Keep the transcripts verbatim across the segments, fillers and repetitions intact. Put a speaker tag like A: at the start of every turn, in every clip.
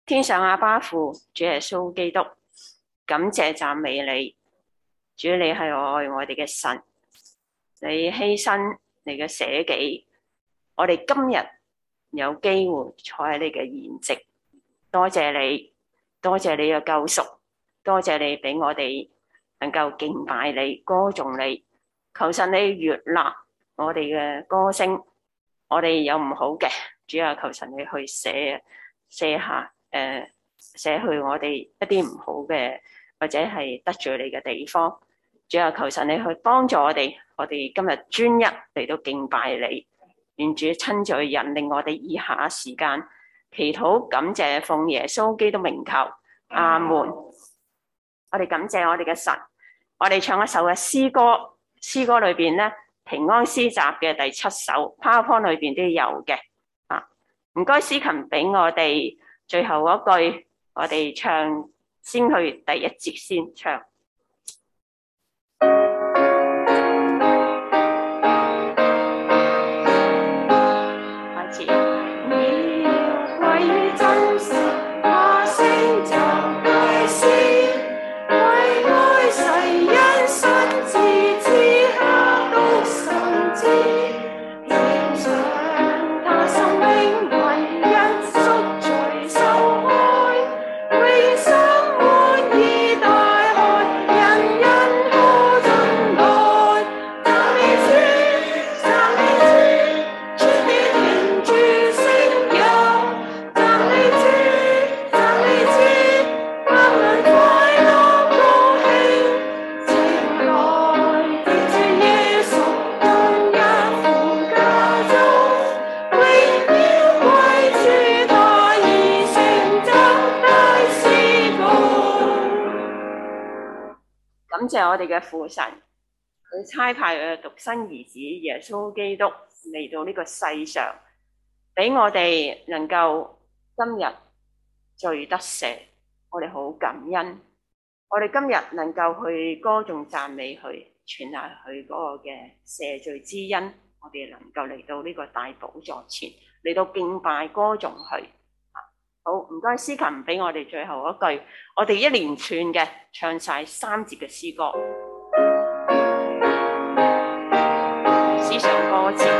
A: 天上阿爸父，主耶穌基督，感謝讚美你，主你係愛我哋嘅神，你犧牲你嘅捨己，我哋今日有機會坐喺你嘅筵席，多謝你，多謝你嘅救贖，多謝你俾我哋能夠敬拜你、歌頌你，求神你悅納我哋嘅歌聲，我哋有唔好嘅，主啊，求神你去寫寫下。誒，寫去我哋一啲唔好嘅，或者係得罪你嘅地方，主啊，求神你去幫助我哋，我哋今日專一嚟到敬拜你，願主親自去引領我哋以下時間祈禱，感謝奉耶穌基督名求，阿門。我哋感謝我哋嘅神，我哋唱一首嘅詩歌，詩歌裏邊咧平安詩集嘅第七首 ，PowerPoint 裏邊都有嘅，啊，唔該司琴俾我哋。最後嗰句，我哋唱先去第一節先唱。開始。要歸於真實，話聲就大聲，為愛世人信自此刻都神知。感謝我哋嘅父神，佢差派佢嘅獨生兒子耶穌基督嚟到呢個世上，俾我哋能夠今日罪得赦，我哋好感恩。我哋今日能夠去歌頌讚美佢，傳下佢嗰個嘅赦罪之恩，我哋能夠嚟到呢個大寶座前，嚟到敬拜歌頌佢。好，唔該，司琴俾我哋最後一句，我哋一連串嘅唱晒三節嘅詩歌，思想歌詞。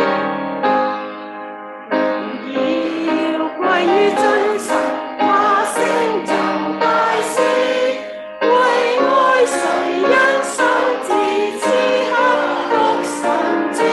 A: 要歸於真實，話聲就大聲，為愛世人心自此刻都神知。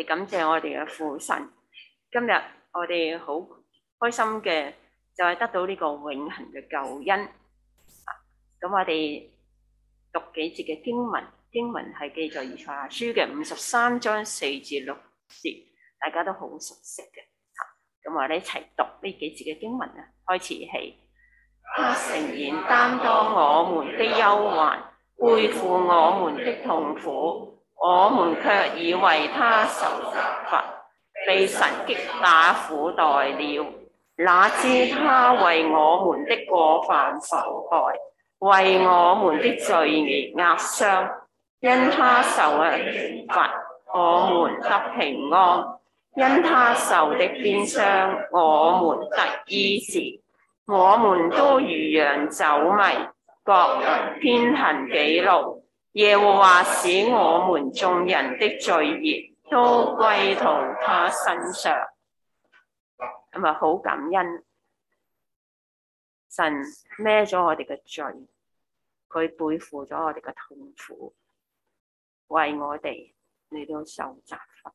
A: 感謝我哋嘅父神，今日我哋好開心嘅就係得到呢個永恆嘅救恩。咁我哋讀幾節嘅經文，經文係記載以賽亞書嘅五十三章四至六節，大家都好熟悉嘅。咁我哋一齊讀呢幾節嘅經文啊，開始起。他誠然擔當我們的憂患，背負我們的痛苦，我們卻以為他受責罰，被神擊打苦待了。哪知他為我們的過犯受害，為我們的罪孽壓傷。因他受了刑罰，我們得平安；因他受的鞭傷，我們得醫治。我們都如羊走迷，各人偏行己路。耶和華使我們眾人的罪孽都歸到他身上。咁啊，好感恩，神孭咗我哋嘅罪，佢背負咗我哋嘅痛苦，為我哋嚟到受責罰。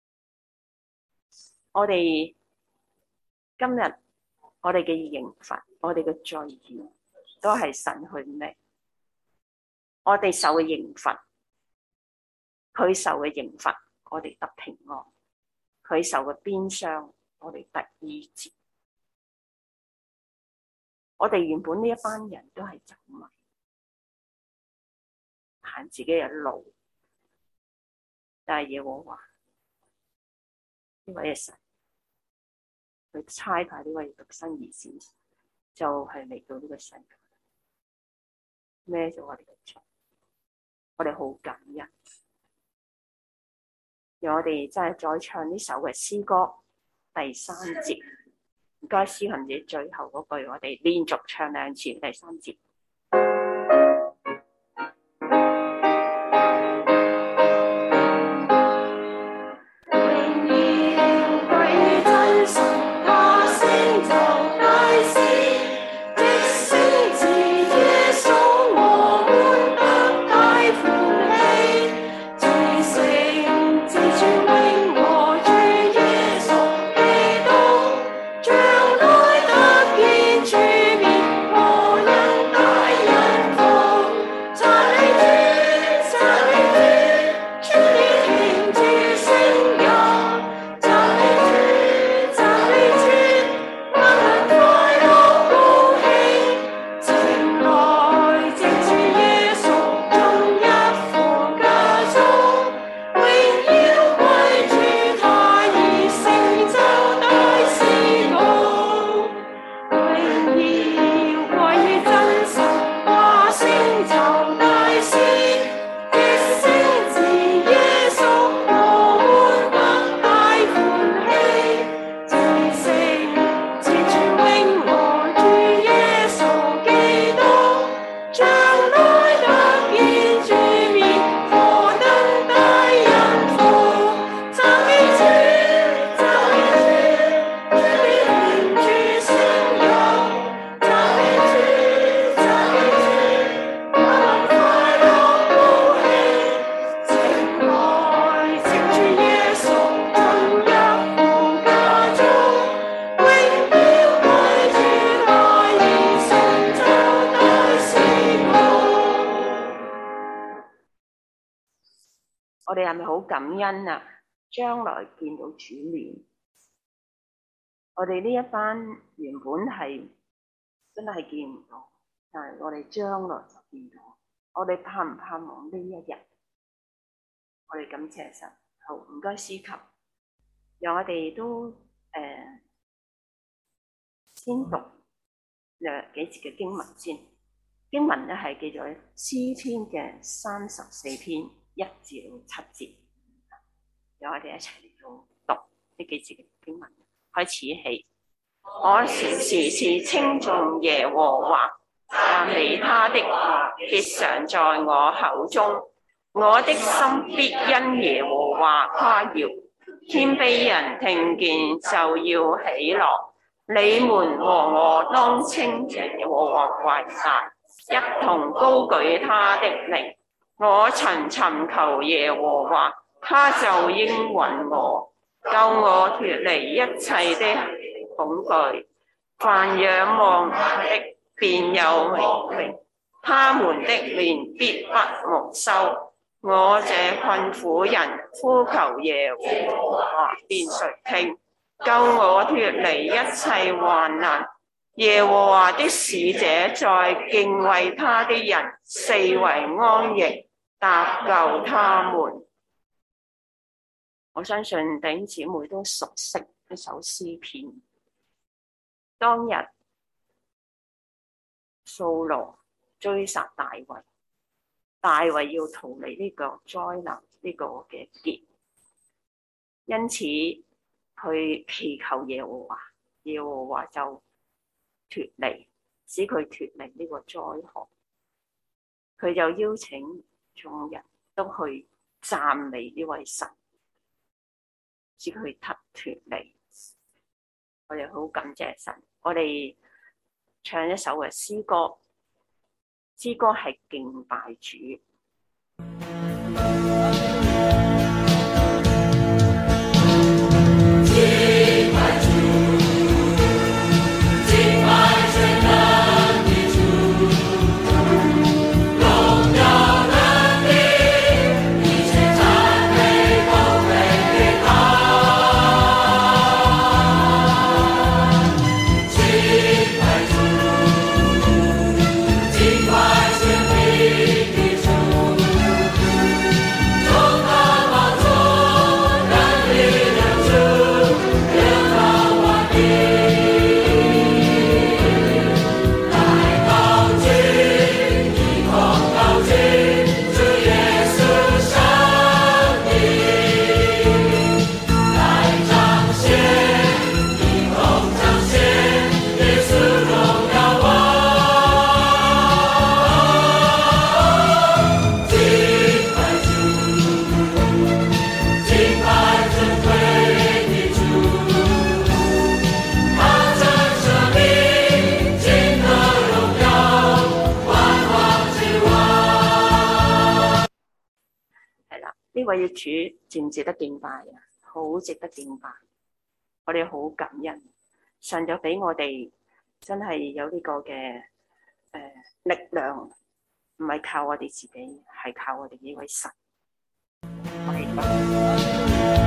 A: 我哋今日我哋嘅刑罰，我哋嘅罪孽，都係神去孭。我哋受嘅刑罰，佢受嘅刑罰，我哋得平安；佢受嘅鞭傷，我哋得醫治。我哋原本呢一班人都係走迷，行自己嘅路，但係耶和華呢位嘅神，佢差派呢位獨生兒子，就係嚟到呢個世界，孭咗我哋嘅罪，我哋好感恩。讓我哋真係再唱呢首嘅詩歌第三節，唔該，詩行者最後嗰句，我哋連續唱兩次第三節。我哋係咪好感恩啊？將來見到主面，我哋呢一班原本係真係見唔到，但係我哋將來就見到。我哋盼唔盼望呢一日？我哋感謝神。好，唔該司琴，讓我哋都誒、呃、先讀兩幾節嘅經文先。經文咧係記咗詩篇嘅三十四篇一至到七節，讓我哋一齊嚟到讀呢幾節嘅經文。開始起，我時時稱頌耶和華，讚美他的話必常在我口中。我的心必因耶和華誇耀，謙卑人聽見就要喜樂。你們和我當稱耶和華為大，一同高舉他的名。我曾尋求耶和華， 他就應允我，救我脫離一切的恐懼。凡仰望的，便有榮榮，他們的臉必不蒙羞。我這困苦人呼求耶和華，便垂聽，救我脫離一切患難。耶和華的使者在敬畏他的人四圍安營，搭救他們。我相信弟兄姊妹都熟悉呢首詩篇。當日掃羅追殺大衛，大衛要逃離呢個災難，呢、這個嘅劫，因此佢祈求耶和華，耶和華就脫離，使佢脫離呢個災禍。佢就邀請眾人都去讚美呢位神，使佢脫脫離。我哋好感謝神。我哋唱一首嘅詩歌，詩歌係敬拜主。呢位主值唔值得敬拜啊？好值得敬拜，我哋好感恩，神就俾我哋真係有呢個嘅誒、呃、力量，唔係靠我哋自己，係靠我哋呢位神。我哋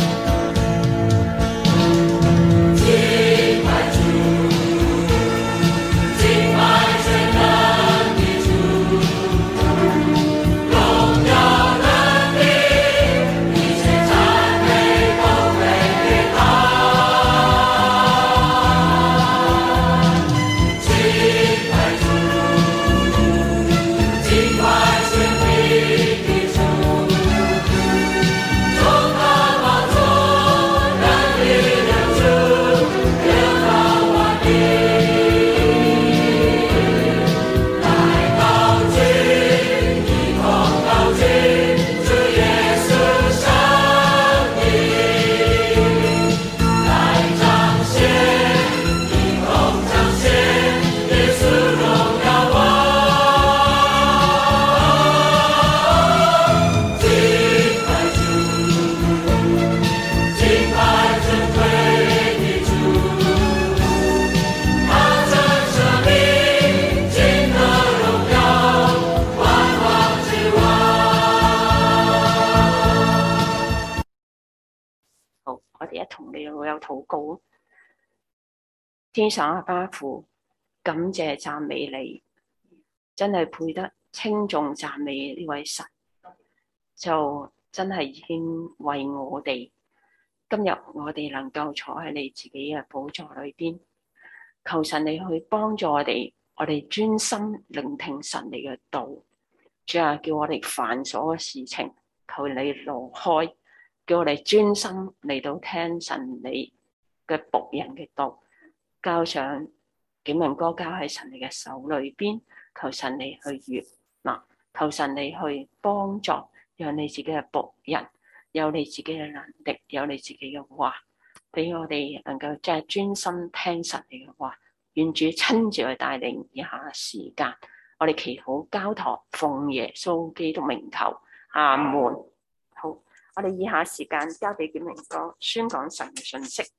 A: 禱告。天上阿爸父，感謝讚美你，真係配得稱頌讚美呢位神，就真係已經為我哋今日我哋能夠坐喺你自己嘅寶座裏邊，求神你去幫助我哋，我哋專心聆聽神你嘅道。主啊，叫我哋繁瑣嘅事情求你挪開，叫我哋專心嚟到聽神你嘅僕人嘅道，交上警民歌交喺神你嘅手裏邊，求神你去悅納，求神你去幫助，讓你自己嘅僕人有你自己嘅能力，有你自己嘅話，俾我哋能夠即係專心聽神你嘅話。願主親自去帶領以下時間，我哋祈禱交託，奉耶穌基督名求，阿門。好。 我哋以下時間交俾檢明哥宣講神嘅信息。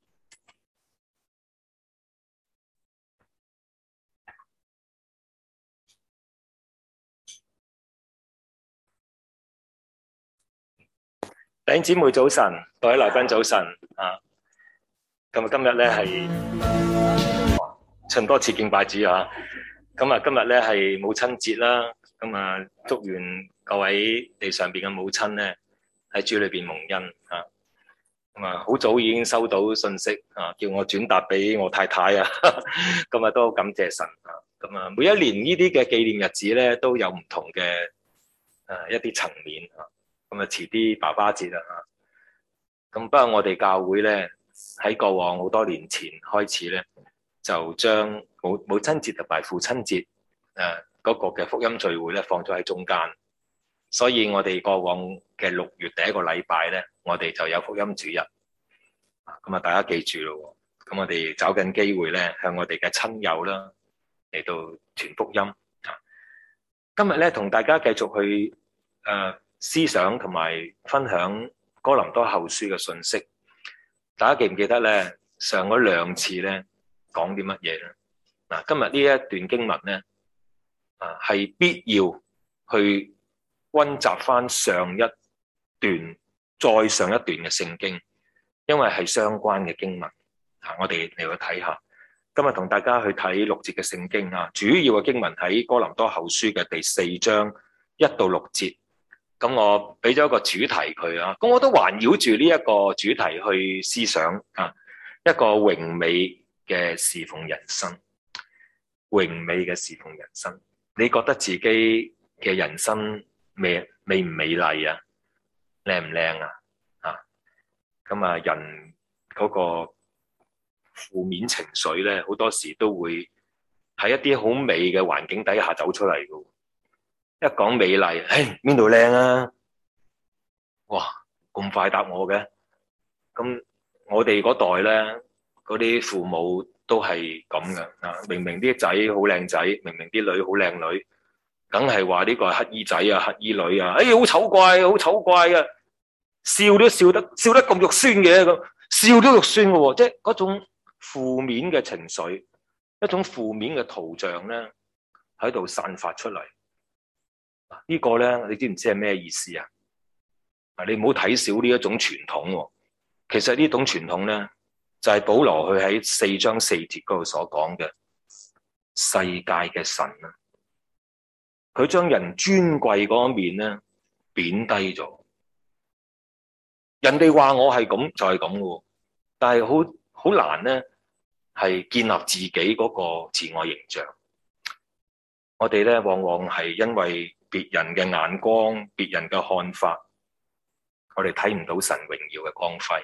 B: 弟兄姊妹早晨，各位來賓早晨啊！咁啊，今日咧係循多次敬拜主啊！咁啊，今日咧係母親節啦，咁啊，祝願各位地上邊嘅母親咧喺主裏邊蒙恩啊！咁啊，好早已經收到信息啊，叫我轉達俾我太太啊，咁啊都好感謝神啊！咁啊，每一年呢啲嘅紀念日子咧都有唔同嘅誒一啲層面啊。咁啊，遲啲爸爸節啦嚇。咁不過我哋教會咧喺過往好多年前開始咧，就將母母親節同埋父親節誒嗰個嘅福音聚會咧放咗喺中間。所以我哋過往嘅六月第一個禮拜咧，我哋就有福音主日。咁啊，大家記住咯。咁我哋找緊機會咧，向我哋嘅親友啦嚟到傳福音。今日咧同大家繼續去誒。呃思想同埋分享哥林多後書嘅信息，大家記唔記得咧？上嗰兩次咧講啲乜嘢咧？嗱，今日呢一段經文咧，啊係必要去溫習翻上一段、再上一段嘅聖經，因為係相關嘅經文。啊，我哋嚟去睇下。今日同大家去睇六節嘅聖經啊，主要嘅經文喺哥林多後書嘅第四章一到六節。咁我俾咗一個主題佢啊，咁我都環繞住呢一個主題去思想啊，一個榮美嘅侍奉人生，榮美嘅侍奉人生，你覺得自己嘅人生美美唔美麗啊？靚唔靚啊？啊，咁啊，人嗰個負面情緒咧，好多時都會喺一啲好美嘅環境底下走出嚟嘅。一講美麗，唉，邊度靚啊？哇，咁快答我嘅？咁我哋嗰代咧，嗰啲父母都係咁嘅啊！明明啲仔好靚仔，明明啲女好靚女，梗係話呢個係乞衣仔啊、乞衣女啊，哎，好醜怪，好醜怪啊！笑都笑得笑得咁肉酸嘅，咁笑都肉酸嘅喎，即係嗰種負面嘅情緒，一種負面嘅圖像咧，喺度散發出嚟。呢個咧，你知唔知係咩意思啊？啊，你唔好睇小呢一種傳統喎。其實呢種傳統咧，就係保羅佢喺四章四節嗰度所講嘅世界嘅神啊。佢將人尊貴嗰一面咧貶低咗。人哋話我係咁就係咁嘅，但係好好難咧，係建立自己嗰個自我形象。我哋咧往往係因為別人嘅眼光、別人嘅看法，我哋睇唔到神榮耀嘅光輝。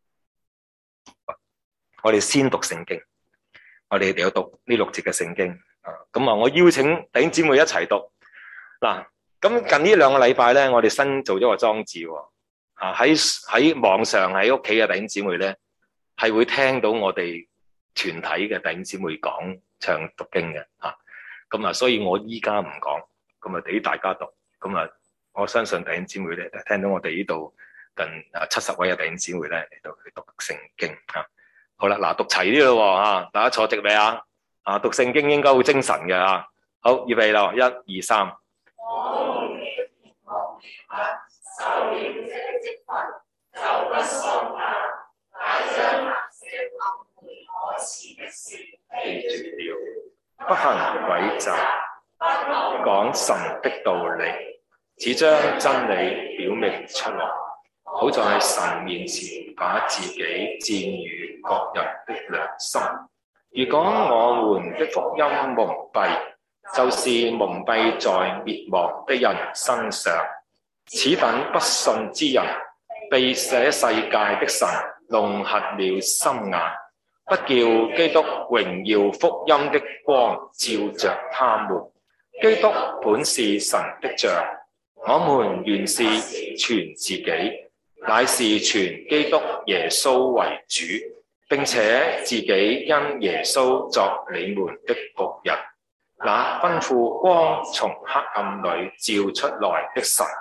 B: 我哋先讀聖經，我哋哋要讀呢六節嘅聖經啊。咁啊，我邀請弟兄姊妹一齊讀嗱。咁近呢兩個禮拜咧，我哋新做咗個裝置喎。啊，喺喺網上喺屋企嘅弟兄姊妹咧，係會聽到我哋團體嘅弟兄姊妹講唱讀經嘅啊。咁啊，所以我依家唔講。咁啊，俾大家讀。咁啊，我相信弟兄姊妹咧，聽到我哋呢度近啊七十位嘅弟兄姊妹咧嚟到去讀聖經啊。好啦，嗱，讀齊啲咯吓，大家坐直未啊？啊，讀聖經應該好精神嘅啊。好，預備咯，一二三。不行詭詐，講神的道理，只將真理表明出來，好在神面前把自己薦與各人的良心。如果我們的福音蒙蔽，就是蒙蔽在滅亡的人身上。此等不信之人，被這世界的神弄瞎了心眼，不叫基督榮耀福音的光照着他們。基督本是神的像，我們原是傳自己，乃是傳基督耶穌為主，並且自己因耶穌作你們的僕人。那吩咐光從黑暗裏照出來的神，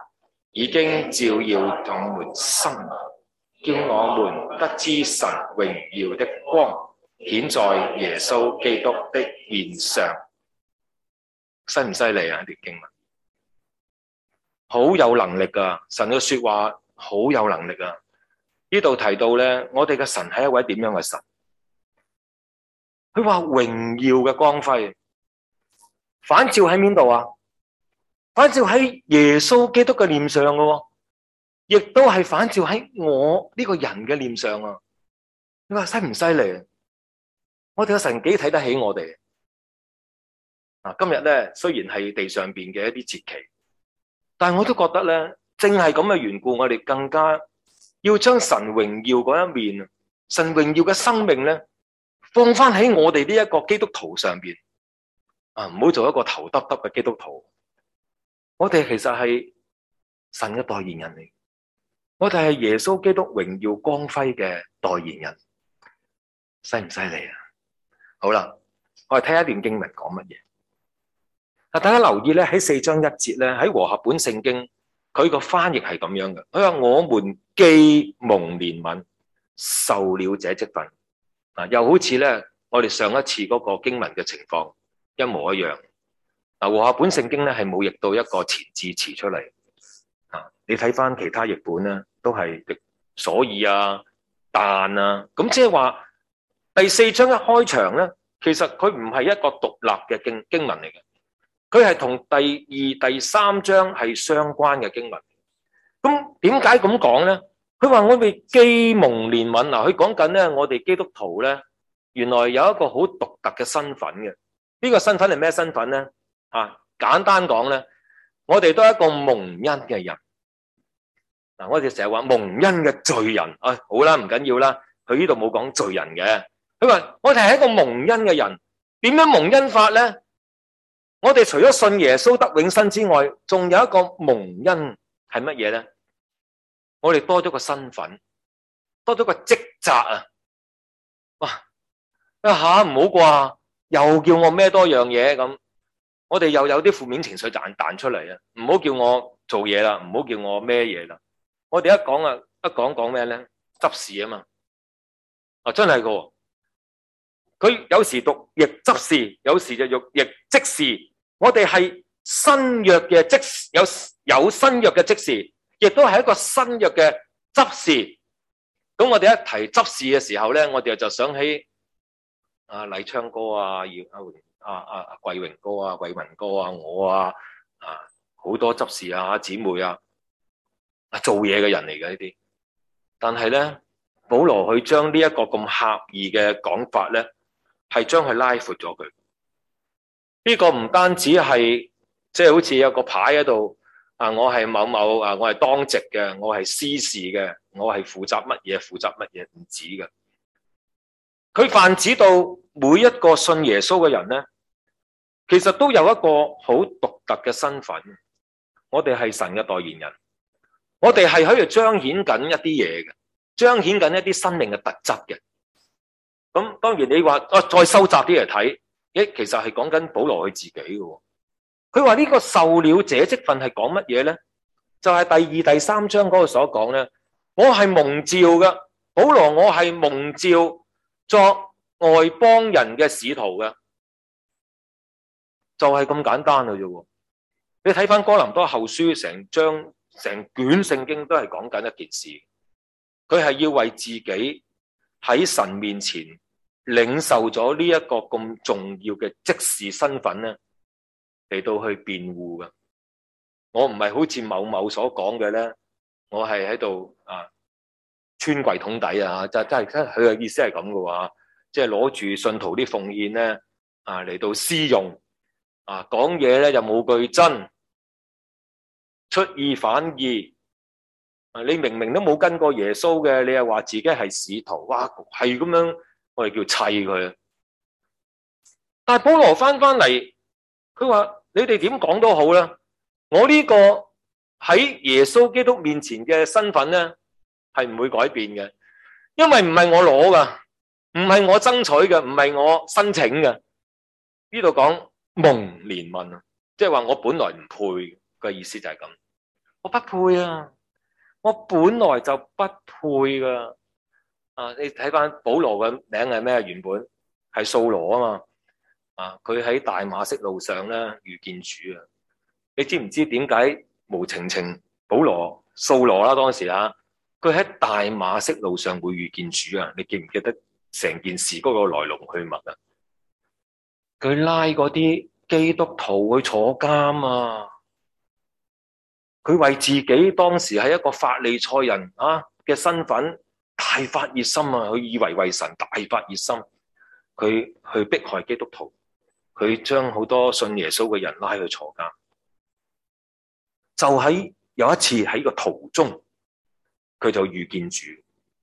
B: 已經照耀我們心，叫我們得知神榮耀的光顯在耶穌基督的面上。犀唔犀利啊？呢段經文好有能力噶，神嘅說話好有能力啊！呢度提到咧，我哋嘅神係一位點樣嘅神？佢話榮耀嘅光輝反照喺邊度啊？反照喺耶穌基督嘅臉上嘅，亦都係反照喺我呢個人嘅臉上啊！你話犀唔犀利？我哋嘅神幾睇得起我哋啊！今日咧雖然係地上邊嘅一啲節期，但係我都覺得咧，正係咁嘅緣故，我哋更加要將神榮耀嗰一面，神榮耀嘅生命咧，放翻喺我哋呢一個基督徒上邊啊！唔好做一個頭耷耷嘅基督徒。我哋其實係神嘅代言人嚟，我哋係耶穌基督榮耀光輝嘅代言人，犀唔犀利啊？好啦，我哋睇一段經文講乜嘢。啊，大家留意咧，喺四章一節咧，喺和合本聖經，佢個翻譯係咁樣嘅。佢話我們既蒙憐憫，受了這職分，啊，又好似咧我哋上一次嗰個經文嘅情況一模一樣。嗱，和合本聖經咧係冇譯到一個前置詞出嚟。啊，你睇翻其他譯本咧，都係所以啊、但啊，咁即係話第四章一開場咧，其實佢唔係一個獨立嘅經經文嚟嘅。佢係同第二、第三章係相關嘅經文。咁點解咁講咧？佢話我哋既蒙憐憫，嗱，佢講緊咧，我哋基督徒咧，原來有一個好獨特嘅身份嘅。呢個身份係咩身份咧？啊，簡單講咧，我哋都係一個蒙恩嘅人。嗱，我哋成日話蒙恩嘅罪人，啊，好啦，唔緊要啦。佢呢度冇講罪人嘅。佢話我哋係一個蒙恩嘅人，點樣蒙恩法咧？我哋除咗信耶穌得永生之外，仲有一個蒙恩係乜嘢咧？我哋多咗個身份，多咗個職責啊！哇，一下唔好啩，又叫我孭多樣嘢咁，我哋又有啲負面情緒彈彈出嚟啊！唔好叫我做嘢啦，唔好叫我孭嘢啦。我哋一講啊，一講講咩咧？執事啊嘛，啊真係噶。佢有時讀亦執事，有時就讀亦職事。我哋係新約嘅職事，有有新約嘅職事，亦都係一個新約嘅執事。咁我哋一提執事嘅時候咧，我哋就想起啊黎昌哥啊、葉啊啊啊桂榮哥啊、桂文哥啊、我啊啊好多執事啊、姊妹啊，啊做嘢嘅人嚟嘅呢啲。但係咧，保羅去將呢一個咁狹義嘅講法咧，係將佢拉闊咗佢。呢個唔單止係即係好似有個牌喺度啊，我係某某啊，我係當值嘅，我係司事嘅，我係負責乜嘢負責乜嘢，唔止嘅。佢泛指到每一個信耶穌嘅人咧，其實都有一個好獨特嘅身份。我哋係神嘅代言人，我哋係喺度彰顯緊一啲嘢嘅，彰顯緊一啲生命嘅特質嘅。咁當然你話啊，再收窄啲嚟睇。誒，其實係講緊保羅佢自己嘅。佢話呢個受了這職分係講乜嘢咧？就係第二、第三章嗰個所講咧。我係蒙召嘅，保羅我係蒙召作外邦人嘅使徒嘅，就係咁簡單嘅啫。你睇翻哥林多後書成章成卷聖經都係講緊一件事，佢係要為自己喺神面前領受咗呢一個咁重要嘅職事身份咧，嚟到去辯護嘅。我唔係好似某某所講嘅咧，我係喺度啊穿櫃桶底啊，真真係真佢嘅意思係咁嘅話，即係攞住信徒啲奉獻咧啊嚟到私用啊，講嘢咧又冇句真，出爾反爾啊！你明明都冇跟過耶穌嘅，你又話自己係使徒，哇係咁樣。我哋叫砌佢，但係保羅翻翻嚟，佢話你哋點講都好啦，我呢個喺耶穌基督面前嘅身份咧，係唔會改變嘅，因為唔係我攞噶，唔係我爭取嘅，唔係我申請嘅。呢度講蒙憐憫啊，即係話我本來唔配嘅意思就係咁。 我不配啊！我本來就不配噶。啊，你睇翻保羅嘅名係咩？原本係掃羅啊嘛。啊，佢喺大馬色路上咧遇見主啊！你知唔知點解無情情保羅掃羅啦？當時啊，佢喺大馬色路上會遇見主啊？你記唔記得成件事嗰個來龍去脈啊？佢拉嗰啲基督徒去坐監啊！佢為自己當時係一個法利賽人啊嘅身份大發熱心啊！佢以為為神大發熱心，佢去迫害基督徒，佢將好多信耶穌嘅人拉去坐監。就喺有一次喺個途中，佢就遇見主。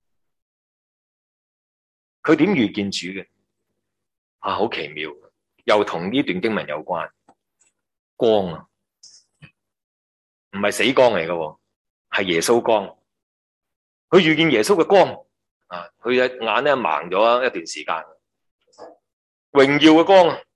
B: 佢點遇見主嘅？啊，好奇妙，又同呢段經文有關。光啊，唔係死光嚟嘅，係耶穌光。佢遇見耶穌嘅光啊，佢嘅眼咧盲咗一段時間，榮耀嘅光啊。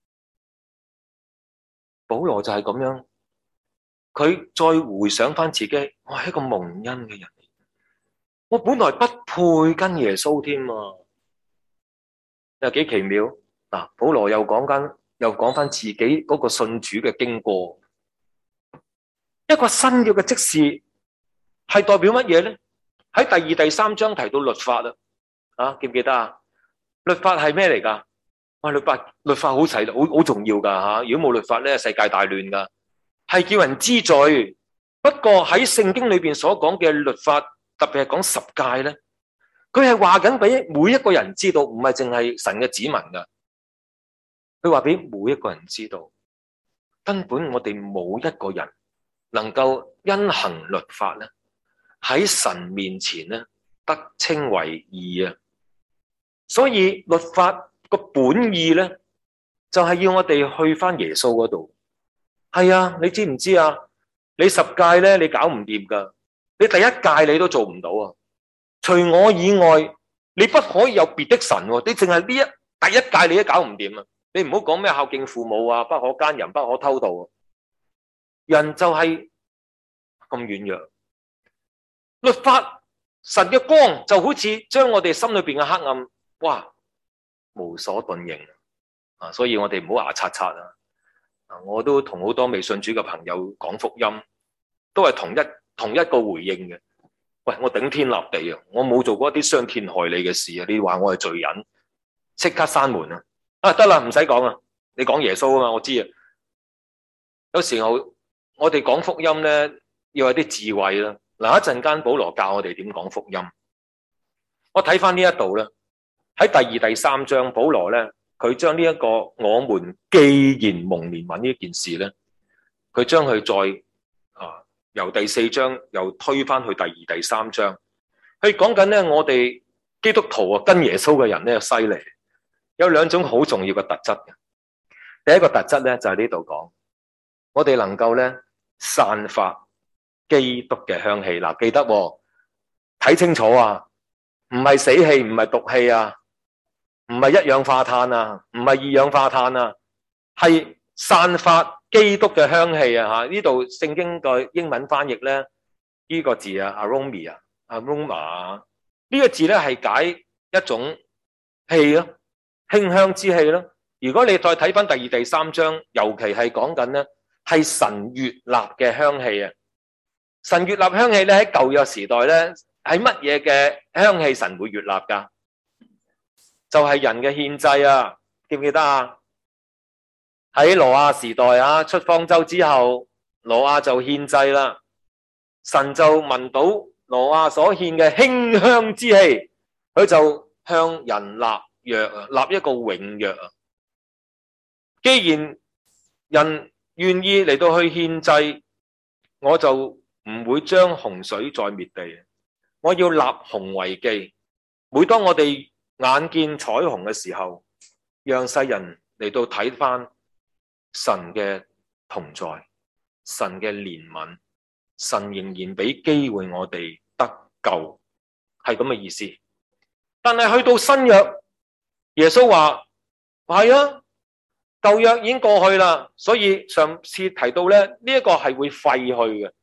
B: 保羅就係咁樣。佢再回想翻自己，我係一個蒙恩嘅人，我本來不配跟耶穌添啊！又幾奇妙嗱！保羅又講緊，又講翻自己嗰個信主嘅經過。一個新約嘅職事係代表乜嘢咧？喺第二、第三章提到律法啦，啊，記唔記得啊？律法係咩嚟噶？哇，律法律法好細，好好重要噶吓！如果冇律法咧，世界大亂噶。係叫人知罪，不過喺聖經裏邊所講嘅律法，特別係講十誡咧，佢係話緊俾每一個人知道，唔係淨係神嘅子民噶。佢話俾每一個人知道，根本我哋冇一個人能夠因行律法咧，喺神面前咧得稱為義啊。所以律法個本意咧，就係要我哋去翻耶穌嗰度。係啊，你知唔知啊？你十誡咧，你搞唔掂噶。你第一誡你都做唔到啊！除我以外，你不可以有別的神喎。你淨係呢一第一誡你都搞唔掂啊！你唔好講咩孝敬父母啊，不可奸淫，不可偷盜啊。人就係咁軟弱。律法神嘅光就好似將我哋心裏邊嘅黑暗，哇，無所遁形啊！所以我哋唔好牙刷刷啊！我都同好多未信主嘅朋友講福音，都係同一同一個回應嘅。喂，我頂天立地啊！我冇做過一啲傷天害理嘅事啊！你話我係罪人，即刻閂門啊！啊，得啦，唔使講啊！你講耶穌啊嘛，我知啊。有時候我哋講福音咧，要有啲智慧啦。嗱，一陣間保羅教我哋點講福音。我睇翻呢一度咧，喺第二、第三章，保羅咧。佢將呢一個我們既然蒙憐憫呢件事咧，佢將佢再啊由第四章又推翻去第二、第三章。佢講緊咧，我哋基督徒啊跟耶穌嘅人咧犀利，有兩種好重要嘅特質嘅。第一個特質咧就係呢度講，我哋能夠咧散發基督嘅香氣。嗱，記得睇清楚啊，唔係死氣，唔係毒氣啊。唔係一氧化碳啊，唔係二氧化碳啊，係散發基督嘅香氣啊！吓，呢度聖經嘅英文翻譯咧，呢個字啊 ，aroma 啊 ，aroma 呢個字咧係解一種氣咯，馨香之氣咯。如果你再睇翻第二、第三章，尤其係講緊咧，係神悅納嘅香氣啊！神悅納香氣咧喺舊約時代咧，係乜嘢嘅香氣神會悅納噶？就係人嘅獻祭啊，記唔記得啊？喺挪亞時代啊，出方舟之後，挪亞就獻祭啦。神就聞到挪亞所獻嘅馨香之氣，佢就向人立約啊，立一個永約啊。既然人願意嚟到去獻祭，我就唔會將洪水再滅地，我要立洪為記。每當我哋眼見彩虹嘅時候，讓世人嚟到睇翻神嘅同在，神嘅憐憫，神仍然俾機會我哋得救，係咁嘅意思。但係去到新約，耶穌話係啊，舊約已經過去啦，所以上次提到咧，呢一個係會廢去嘅。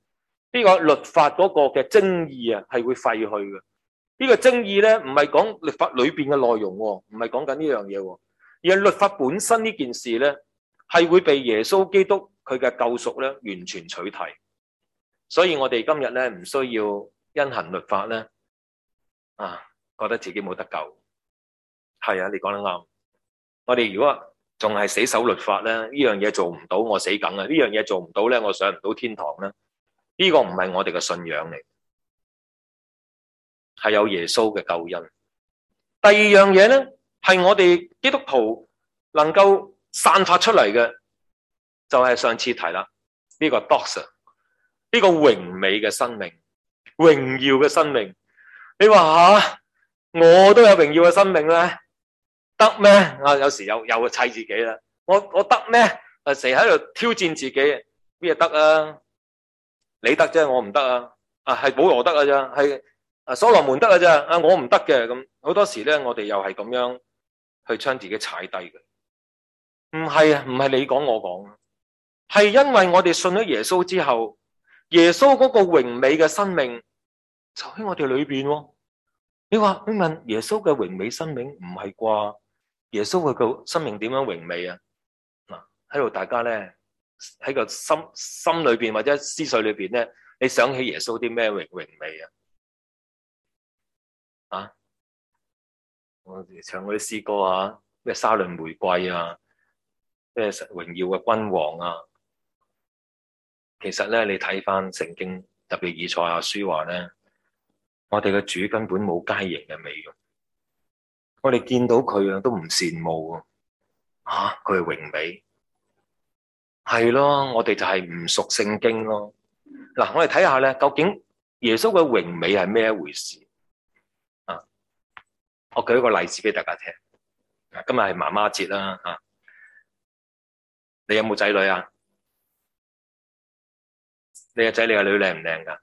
B: 呢個律法嗰個嘅精義啊，係會廢去嘅。呢個精義咧，唔係講律法裏邊嘅內容，唔係講緊呢樣嘢，而係律法本身呢件事咧，係會被耶穌基督佢嘅救贖咧完全取替。所以我哋今日咧唔需要因行律法咧啊，覺得自己冇得救。係啊，你講得啱。我哋如果仲係死守律法咧，呢樣嘢做唔到，我死梗啊！呢樣嘢做唔到咧，我上唔到天堂咧。呢個唔係我哋嘅信仰嚟，係有耶穌嘅救恩。第二樣嘢咧，係我哋基督徒能夠散發出嚟嘅，就係上次提啦，呢個 doxa，呢個榮美嘅生命，榮耀嘅生命。你話吓，我都有榮耀嘅生命咧，得咩？啊，有時又又砌自己啦，我我得咩？啊，成日喺度挑戰自己，咩得啊？你得啫，我唔得啊！啊，係保羅得啊咋，係啊所羅門得啊咋，啊我唔得嘅。咁好多時咧，我哋又係咁樣去將自己踩低嘅。唔係啊，唔係你講我講，係因為我哋信咗耶穌之後，耶穌嗰個榮美嘅生命就喺我哋裏邊喎。你話你問耶穌嘅榮美生命唔係啩？耶穌嘅生命點樣榮美啊？嗱，喺度大家咧。喺個心心裏邊或者思緒裏邊咧，你想起耶穌啲咩榮榮美啊？啊，我哋唱嗰啲詩歌啊，咩沙崙玫瑰啊，咩榮耀嘅君王啊，其實咧你睇翻聖經，特別以賽亞書話咧，我哋嘅主根本冇佳形嘅美容，我哋見到佢啊都唔羨慕啊，吓佢係榮美。係咯，我哋就係唔熟聖經咯。嗱，我哋睇下咧，究竟耶穌嘅榮美係咩一回事啊？我舉一個例子俾大家聽。今日係媽媽節啦，啊，你有冇仔女啊？你嘅仔你嘅女靚唔靚噶？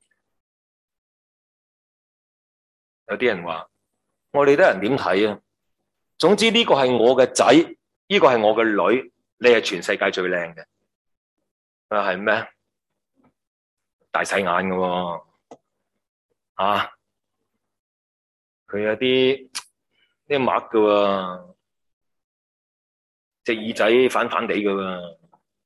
B: 有啲人話，我哋啲人點睇啊？總之呢個係我嘅仔，呢個係我嘅女。你係全世界最靚嘅，啊係咩？大細眼嘅喎，啊，佢有啲啲墨嘅喎，隻耳仔反反地嘅喎，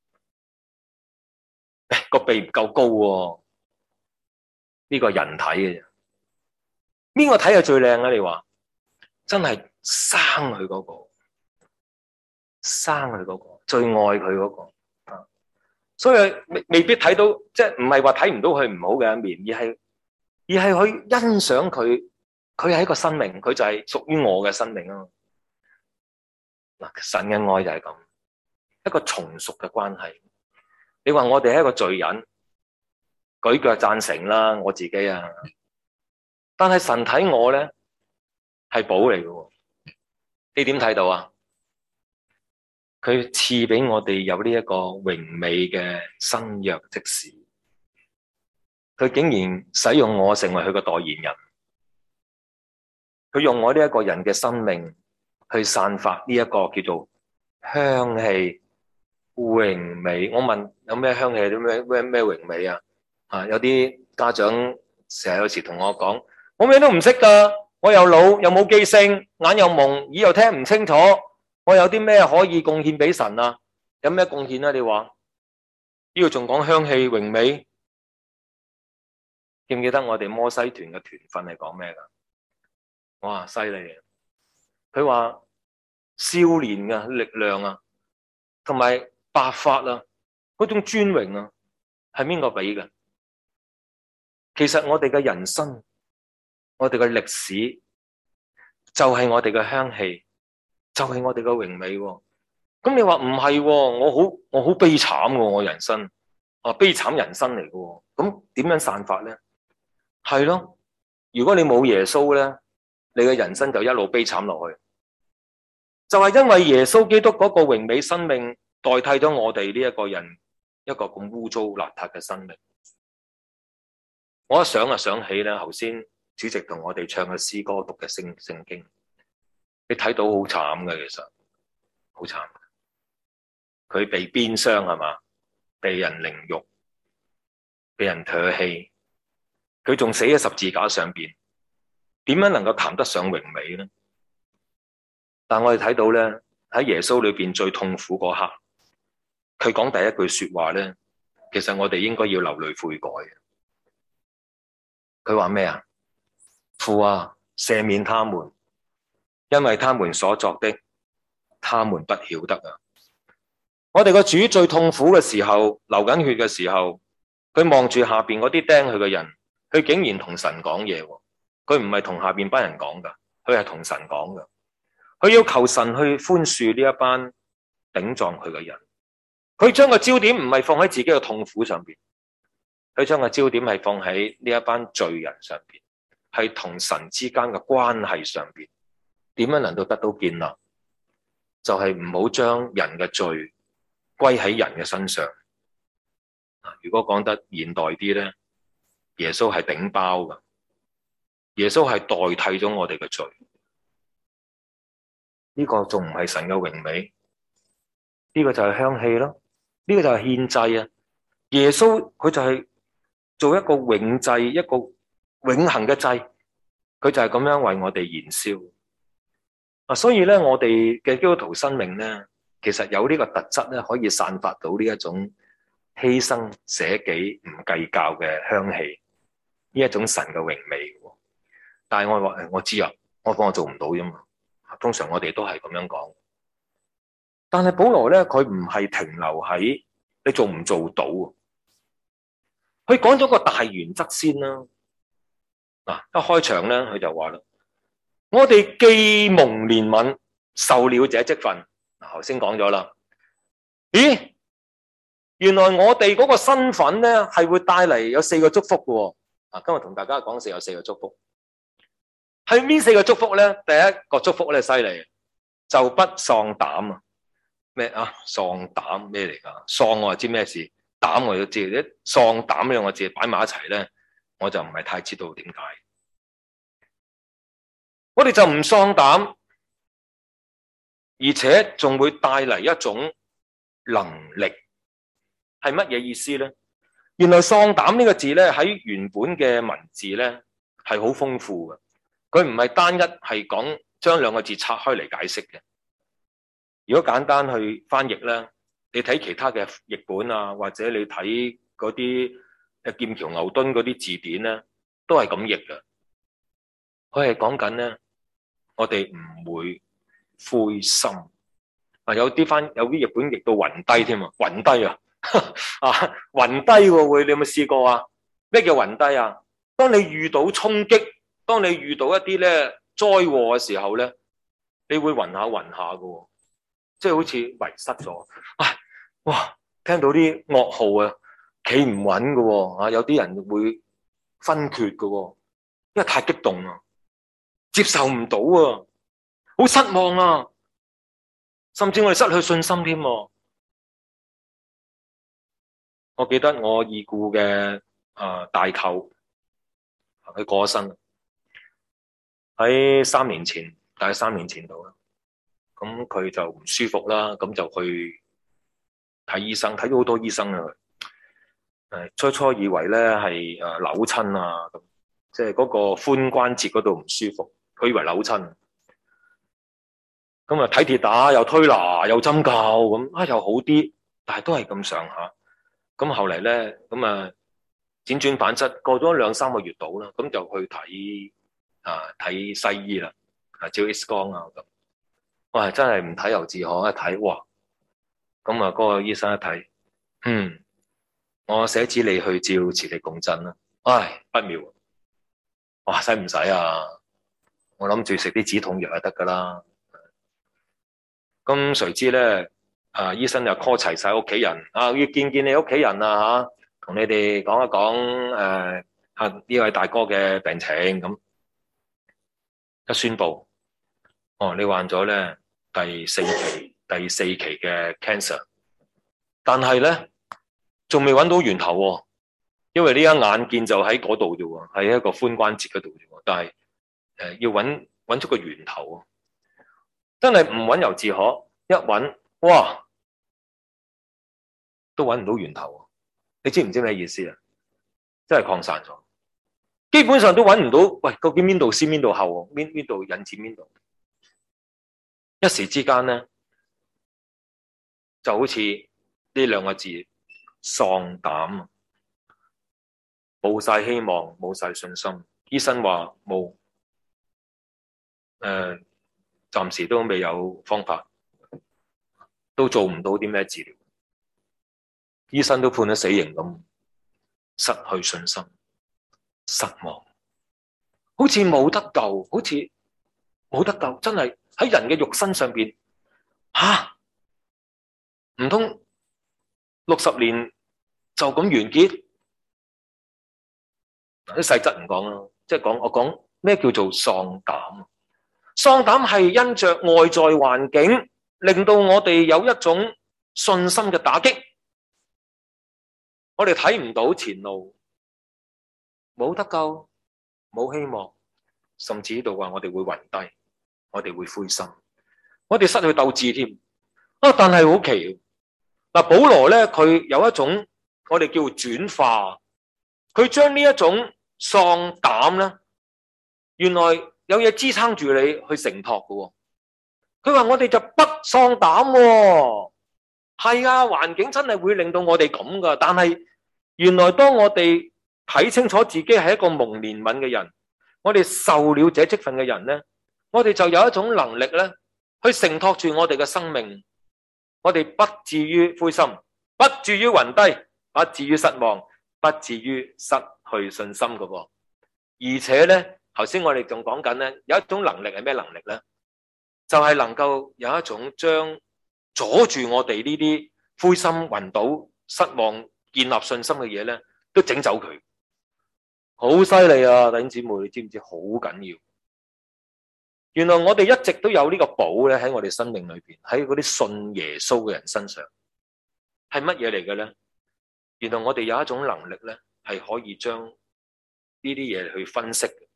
B: 個鼻唔夠高喎，呢個人體嘅啫，邊個睇係最靚啊？你話真係生佢嗰個，生佢嗰個。最愛佢嗰個，所以未未必睇到，即係唔係話睇唔到佢唔好嘅一面，而係而係去欣賞佢，佢係一個生命，佢就係屬於我嘅生命啊！嗱，神嘅愛就係咁，一個從屬嘅關係。你話我哋係一個罪人，舉腳贊成啦，我自己啊，但係神睇我咧係寶嚟嘅，你點睇到啊？佢賜俾我哋有呢一個榮美嘅新約職事，佢竟然使用我成為佢個代言人，佢用我呢一個人嘅生命去散發呢一個叫做香氣榮美。我問有咩香氣？啲咩咩咩榮美啊？啊，有啲家長成日有時同我講，我咩都唔識噶，我又老又冇記性，眼又蒙，耳又聽唔清楚。我有啲咩可以貢獻俾神啊？有咩貢獻啊？你話呢度仲講香氣榮美，記唔記得我哋摩西團嘅團訓係講咩噶？哇，犀利啊！佢話少年嘅力量啊，同埋白髮啊，嗰種尊榮啊，係邊個俾嘅？其實我哋嘅人生，我哋嘅歷史，就係我哋嘅香氣。就係我哋嘅榮美喎，咁你話唔係喎？我好我好悲慘喎，我人生啊悲慘人生嚟嘅喎，咁點樣散發咧？係咯，如果你冇耶穌咧，你嘅人生就一路悲慘落去，就係因為耶穌基督嗰個榮美生命代替咗我哋呢一個人一個咁污糟邋遢嘅生命。我一想啊想起咧，頭先主席同我哋唱嘅詩歌、讀嘅聖聖經。你睇到好慘嘅，其實好慘。佢被鞭傷係嘛，被人凌辱， 被人唾棄，佢仲死喺十字架上邊，點樣能夠談得上榮美呢？但我哋睇到咧，喺耶穌裏邊最痛苦嗰刻，佢講第一句說話咧，其實我哋應該要流淚悔改。佢話咩啊？父啊，赦免他們，因為他們所作的，他們不曉得啊！我哋個主最痛苦嘅時候，流緊血嘅時候，佢望住下邊嗰啲釘佢嘅人，佢竟然同神講嘢。佢唔係同下邊班人講噶，佢係同神講噶。佢要求神去寬恕呢一班頂撞佢嘅人。佢將個焦點唔係放喺自己嘅痛苦上邊，佢將個焦點係放喺呢一班罪人上邊，係同神之間嘅關係上邊，點樣能夠得到建立？就係唔好將人嘅罪歸喺人嘅身上。如果講得現代啲咧，耶穌係頂包噶，耶穌係代替咗我哋嘅罪。呢個仲唔係神嘅榮美？呢個就係香氣咯，呢個就係獻祭啊！耶穌佢就係做一個永祭，一個永恆嘅祭，佢就係咁樣為我哋燃燒啊！所以咧，我哋嘅基督徒生命咧，其實有呢個特質咧，可以散發到呢一種犧牲捨己唔計較嘅香氣，呢一種神嘅榮美。但係我話誒，我知啊，我講我做唔到啫嘛。通常我哋都係咁樣講。但係保羅咧，佢唔係停留喺你做唔做到，佢講咗個大原則先啦。嗱，一開場咧，佢就話啦：我哋既蒙憐憫，受了這職分。嗱，頭先講咗啦。咦？原來我哋嗰個身份咧，係會帶嚟有四個祝福嘅。啊，今日同大家講四有四個祝福。係邊四個祝福咧？第一個祝福咧犀利，就不喪膽啊！咩啊？喪膽咩嚟噶？喪我就知咩事，膽我都知。一喪膽呢兩個字擺埋一齊咧，我就唔係太知道點解。我哋就唔喪膽，而且仲會帶嚟一種能力，係乜嘢意思咧？原來喪膽呢個字咧喺原本嘅文字咧係好豐富嘅。佢唔係單一係講將兩個字拆開嚟解釋嘅。如果簡單去翻譯咧，你睇其他嘅譯本啊，或者你睇嗰啲誒劍橋牛頓嗰啲字典咧，都係咁譯嘅。佢係講緊咧，我哋唔會灰心啊！有啲翻有啲譯本譯到暈低添啊，暈低啊啊暈低喎會，你有冇試過啊？咩叫暈低啊？當你遇到衝擊，當你遇到一啲咧災禍嘅時候咧，你會暈下暈下嘅，即係好似迷失咗。啊，哇！聽到啲噩耗啊，企唔穩嘅，啊，有啲人會昏厥嘅，因為太激動啦，接受唔到啊，好失望啊，甚至我哋失去信心添。我記得我已故嘅啊大舅，佢過咗身。喺三年前，大概三年前度啦，咁佢就唔舒服啦，咁就去睇醫生，睇咗好多醫生啊。誒，初初以為咧係誒扭親啊，咁即係嗰個髖關節嗰度唔舒服，佢以為扭親。咁啊睇跌打，又推拿，又針灸，咁啊又好啲，但係都係咁上下。咁後嚟咧，咁啊輾轉反側，過咗兩三個月度啦，咁就去睇。啊！睇西醫啦，啊照 X 光啊咁，哇！真係唔睇猶自可，一睇哇！咁啊，嗰個醫生一睇，嗯，我寫紙你去照磁力共振啦，唉，不妙，哇！使唔使啊？我諗住食啲止痛藥就得噶啦。咁誰知咧，啊醫生就 call 齊晒屋企人，啊要見見你屋企人啊吓，同你哋講一講誒，啊呢位大哥嘅病情咁。一宣布，哦，你患咗咧第四期第四期嘅 cancer， 但係咧仲未揾到源頭喎，因為呢一眼見就喺嗰度啫喎，喺一個髖關節嗰度啫喎，但係誒、呃、要揾揾出個源頭，真係唔揾猶自可，一揾哇都揾唔到源頭，你知唔知咩意思啊？ 真係擴散咗，基本上都揾唔到，喂，究竟邊度先邊度後，邊邊度引戰邊度？一時之間咧，就好似呢兩個字喪膽，冇晒希望，冇晒信心。醫生話冇，誒、呃，暫時都未有方法，都做唔到啲咩治療。醫生都判咗死刑咁，失去信心，失望，好似冇得救，好似冇得救，真係喺人嘅肉身上邊，吓，唔通六十年就咁完結？啲細則唔講啦，即係講我講咩叫做喪膽？喪膽係因着外在環境令到我哋有一種信心嘅打擊，我哋睇唔到前路，冇得救，冇希望，甚至呢度話我哋會暈低，我哋會灰心，我哋失去鬥志添。啊！但係好奇，嗱，保羅咧佢有一種我哋叫轉化，佢將呢一種喪膽咧，原來有嘢支撐住你去承托嘅。佢話我哋就不喪膽喎，係啊，環境真係會令到我哋咁噶。但係原來當我哋睇清楚自己係一個蒙憐憫嘅人，我哋受了這職分嘅人咧，我哋就有一種能力咧，去承托住我哋嘅生命，我哋不至於灰心，不至於暈低，不至於失望，不至於失去信心嘅噃。而且咧，頭先我哋仲講緊咧，有一種能力係咩能力咧？就係能夠有一種將阻住我哋呢啲灰心暈倒、失望、建立信心嘅嘢咧，都整走佢。好犀利啊！弟兄姊妹，你知唔知好緊要？原來我哋一直都有呢個寶咧，喺我哋生命裏邊，喺嗰啲信耶穌嘅人身上，係乜嘢嚟嘅咧？原來我哋有一種能力咧，係可以將呢啲嘢去分析嘅。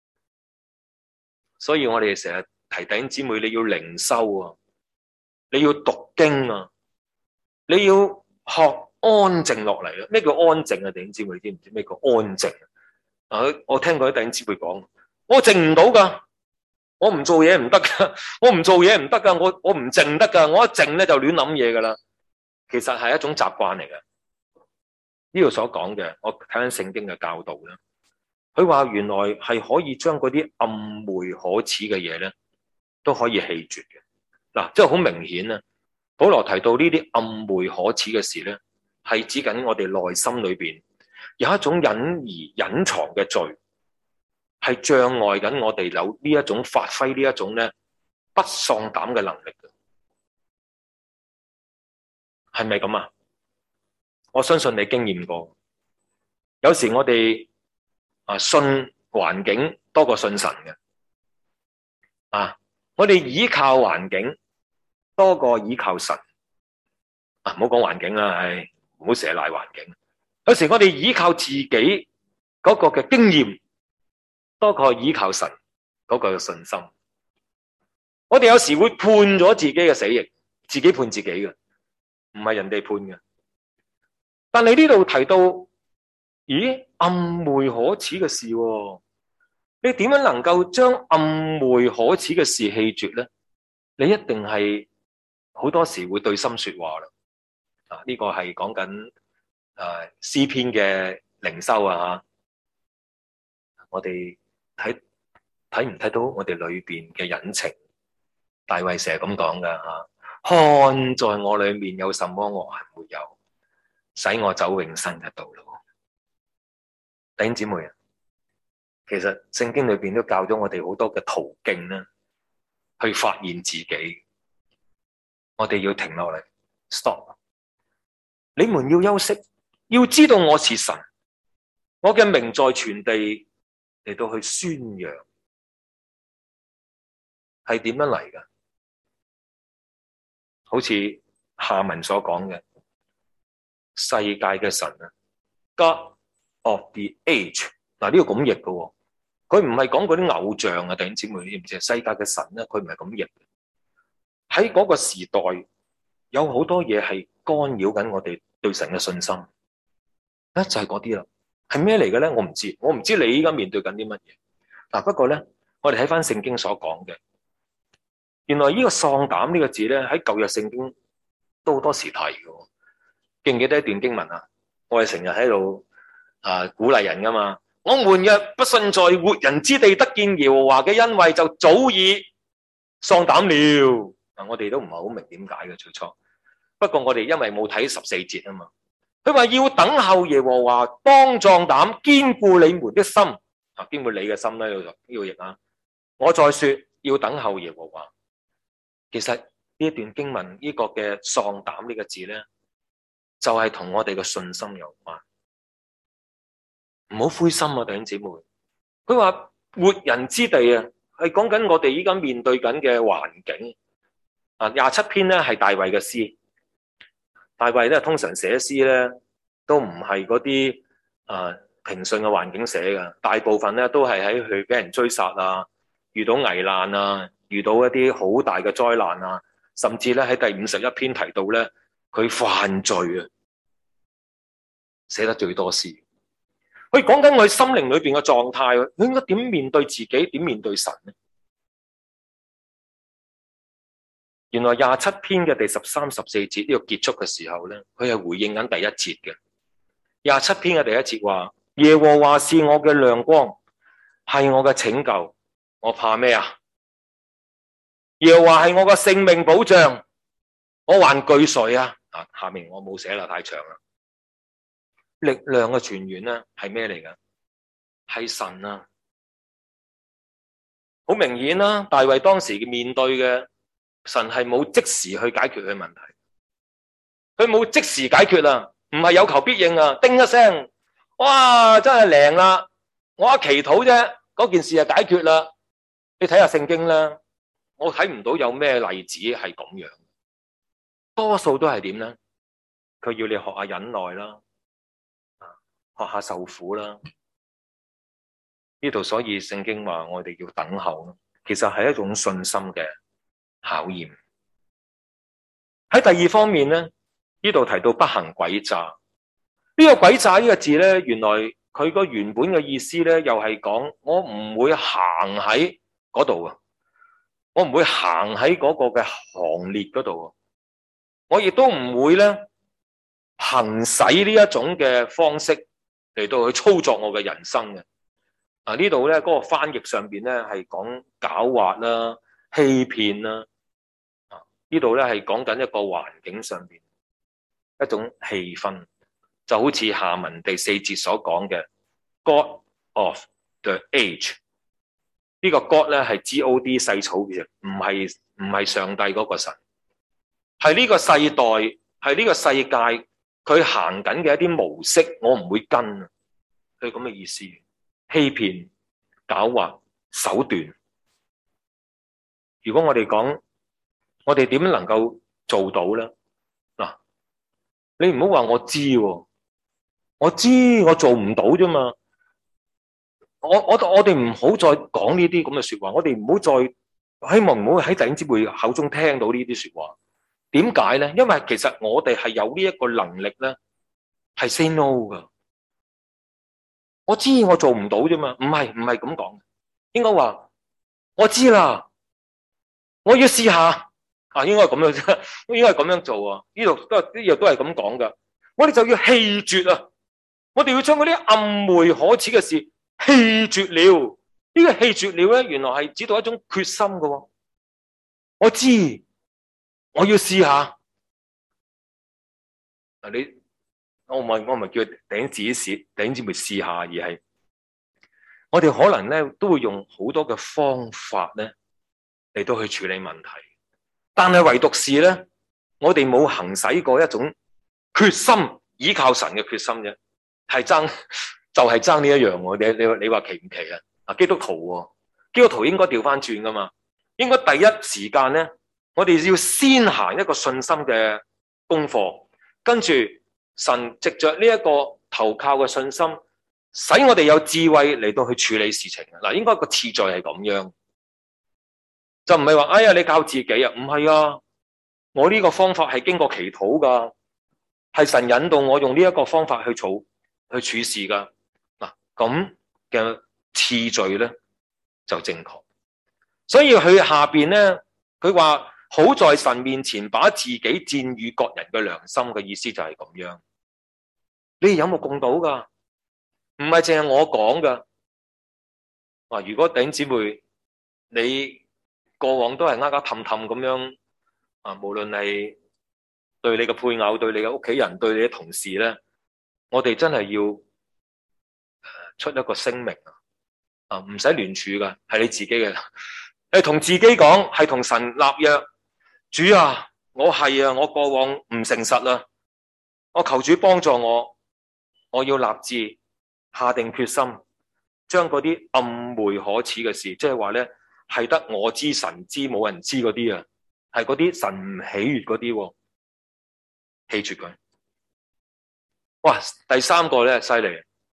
B: 所以我哋成日提弟兄姊妹，你要靈修啊，你要讀經啊，你要學安靜落嚟啊！咩叫安靜啊？弟兄姊妹，你知唔知咩叫安靜啊？我聽過啲弟兄姊妹講，我靜唔到噶。我唔做嘢唔得噶，我唔做嘢唔得噶，我我唔靜得噶，我一靜咧就亂諗嘢噶啦。其實係一種習慣嚟嘅。呢度所講嘅，我睇緊聖經嘅教導啦。佢話原來係可以將嗰啲暗昧可恥嘅嘢咧，都可以棄絕嘅。嗱，即係好明顯啊！保羅提到呢啲暗昧可恥嘅事咧，係指緊我哋內心裏邊有一種隱而隱藏嘅罪。係障礙緊我哋有呢一種發揮呢一種咧不喪膽嘅能力嘅，係咪咁啊？我相信你經驗過，有時我哋啊信環境多過信神嘅，啊，我哋依靠環境多過依靠神，啊，唔好講環境啦，唉，唔好成日賴環境。有時我哋依靠自己嗰個嘅經驗。多過依靠神嗰個信心，我哋有時會判咗自己嘅死刑，自己判自己嘅，唔係人哋判嘅。但係呢度提到，咦，暗昧可恥嘅事，你點樣能夠將暗昧可恥嘅事棄絕咧？你一定係好多時會對心說話啦。啊，呢個係講緊誒詩篇嘅靈修啊，吓，我哋。睇睇唔睇到我哋裏邊嘅隱情？大衛成日咁講噶吓，看在我裏面有什麼惡行沒有，使我走永生嘅道路。弟兄姊妹啊，其實聖經裏邊都教咗我哋好多嘅途徑啦，去發現自己。我哋要停落嚟 ，stop。你們要休息，要知道我是神，我嘅名在全地。嚟到去宣揚係點樣嚟㗎？好似下文所講嘅世界嘅神啊 ，God of the age。嗱，呢個咁譯嘅，佢唔係講嗰啲偶像啊，弟兄姊妹，你知唔知？世界嘅神咧，佢唔係咁譯。喺嗰個時代，有好多嘢係干擾緊我哋對神嘅信心，咧就係嗰啲啦。 係咩嚟嘅咧？我唔知，我唔知你依家面對緊啲乜嘢。嗱，不過咧，我哋睇翻聖經所講嘅，原來呢個喪膽呢個字咧喺舊約聖經都好多時提嘅。記唔記得一段經文啊？我哋成日喺度啊鼓勵人噶嘛。我們若不信在活人之地得見耶和華嘅恩惠，就早已喪膽了。嗱，我哋都唔係好明點解嘅最初。不過我哋因為冇睇十四節啊嘛。佢話要等候耶和華，當壯膽，堅固你們的心。啊，堅固你嘅心咧，呢個譯啊。我再說，要等候耶和華。其實呢一段經文呢個嘅喪膽呢個字咧，就係同我哋嘅信心有關。唔好灰心啊，弟兄姊妹。佢話活人之地啊，係講緊我哋依家面對緊嘅環境。啊，廿七篇咧係大衛嘅詩。大衛咧通常寫詩咧都唔係嗰啲啊平順嘅環境寫嘅，大部分咧都係喺佢俾人追殺啊，遇到危難啊，遇到一啲好大嘅災難啊，甚至咧喺第五十一篇提到咧佢犯罪啊，寫得最多詩。佢講緊佢心靈裏邊嘅狀態，佢應該點面對自己，點面對神呢？原來廿七篇嘅第十三、十四節呢個結束嘅時候咧，佢係回應緊第一節嘅。廿七篇嘅第一節話：耶和華是我嘅亮光，係我嘅拯救，我怕咩啊？耶和華係我嘅性命保障，我還懼誰啊？啊，下面我冇寫啦，太長啦。力量嘅泉源咧係咩嚟噶？係神啊！好明顯啦，大衛當時面對嘅神係冇即時去解決佢問題，佢冇即時解決啦，唔係有求必應啊！叮一聲，哇，真係靈啦！我一祈禱啫，嗰件事就解決啦。你睇下聖經啦，我睇唔到有咩例子係咁樣，多數都係點咧？佢要你學下忍耐啦。學下受苦啦，呢度所以聖經話我哋要等候，其實係一種信心嘅考驗。喺第二方面咧，呢度提到不行詭詐，呢個詭詐呢個字咧，原來佢個原本嘅意思咧，又係講我唔會行喺嗰度啊，我唔會行喺嗰個嘅行列嗰度啊，我亦都唔會咧行使呢一種嘅方式嚟到去操作我嘅人生嘅。啊，呢度咧嗰個翻譯上邊咧係講狡猾啦、欺騙啦。啊，呢度咧係講緊一個環境上邊一種氣氛，就好似下文第四節所講嘅 God of the age。呢個 God 咧係 G O D 細草嘅，唔係唔係上帝嗰個神，係呢個世代，係呢個世界。佢行緊嘅一啲模式，我唔會跟啊！佢咁嘅意思，欺騙、狡猾、手段。如果我哋講，我哋點能夠做到咧？嗱，你唔好話我知喎，我知我做唔到啫嘛。我我我哋唔好再講呢啲咁嘅説話，我哋唔好再希望唔好喺弟兄姊妹口中聽到呢啲説話。點解咧？因為其實我哋係有呢一個能力咧，係 say no 噶。我知我做唔到啫嘛，唔係唔係咁講，應該話我知啦，我要試下啊，應該係咁樣啫，應該係咁樣做啊。呢度都係呢度都係咁講噶。我哋就要棄絕啊！我哋要將嗰啲暗昧可恥嘅事棄絕了。呢個棄絕了咧，原來係指到一種決心噶。我知。我要試下，嗱你，我唔係我唔係叫弟兄自己試，弟兄姊妹試下，而係我哋可能咧都會用好多嘅方法咧嚟到去處理問題，但係唯獨是咧，我哋冇行使過一種決心，依靠神嘅決心啫，係爭就係爭呢一樣喎。你你你話奇唔奇啊？啊，基督徒喎，基督徒應該調翻轉噶嘛，應該第一時間咧。我哋要先行一個信心嘅功課，跟住神藉着呢一個投靠嘅信心，使我哋有智慧嚟到去處理事情。嗱，應該個次序係咁樣，就唔係話哎呀你靠自己啊，唔係啊，我呢個方法係經過祈禱噶，係神引導我用呢一個方法去做去處事噶。 咁嘅次序咧就正確。所以佢下邊咧，佢話好在神面前把自己薦與各人嘅良心嘅意思就係咁樣。你哋有目共睹噶，唔係淨係我講噶。啊，如果弟兄姊妹你過往都係呃呃氹氹咁樣啊，無論係對你嘅配偶、對你嘅屋企人、對你嘅同事咧，我哋真係要出一個聲明啊！啊，唔使聯署噶，係你自己嘅。你同自己講，係同神立約。主啊，我係啊，我過往唔誠實啦，我求主幫助我，我要立志下定決心，將嗰啲暗昧可恥嘅事，即係話咧，係得我知神知冇人知嗰啲啊，係嗰啲神唔喜悅嗰啲，棄絕佢。哇！第三個咧犀利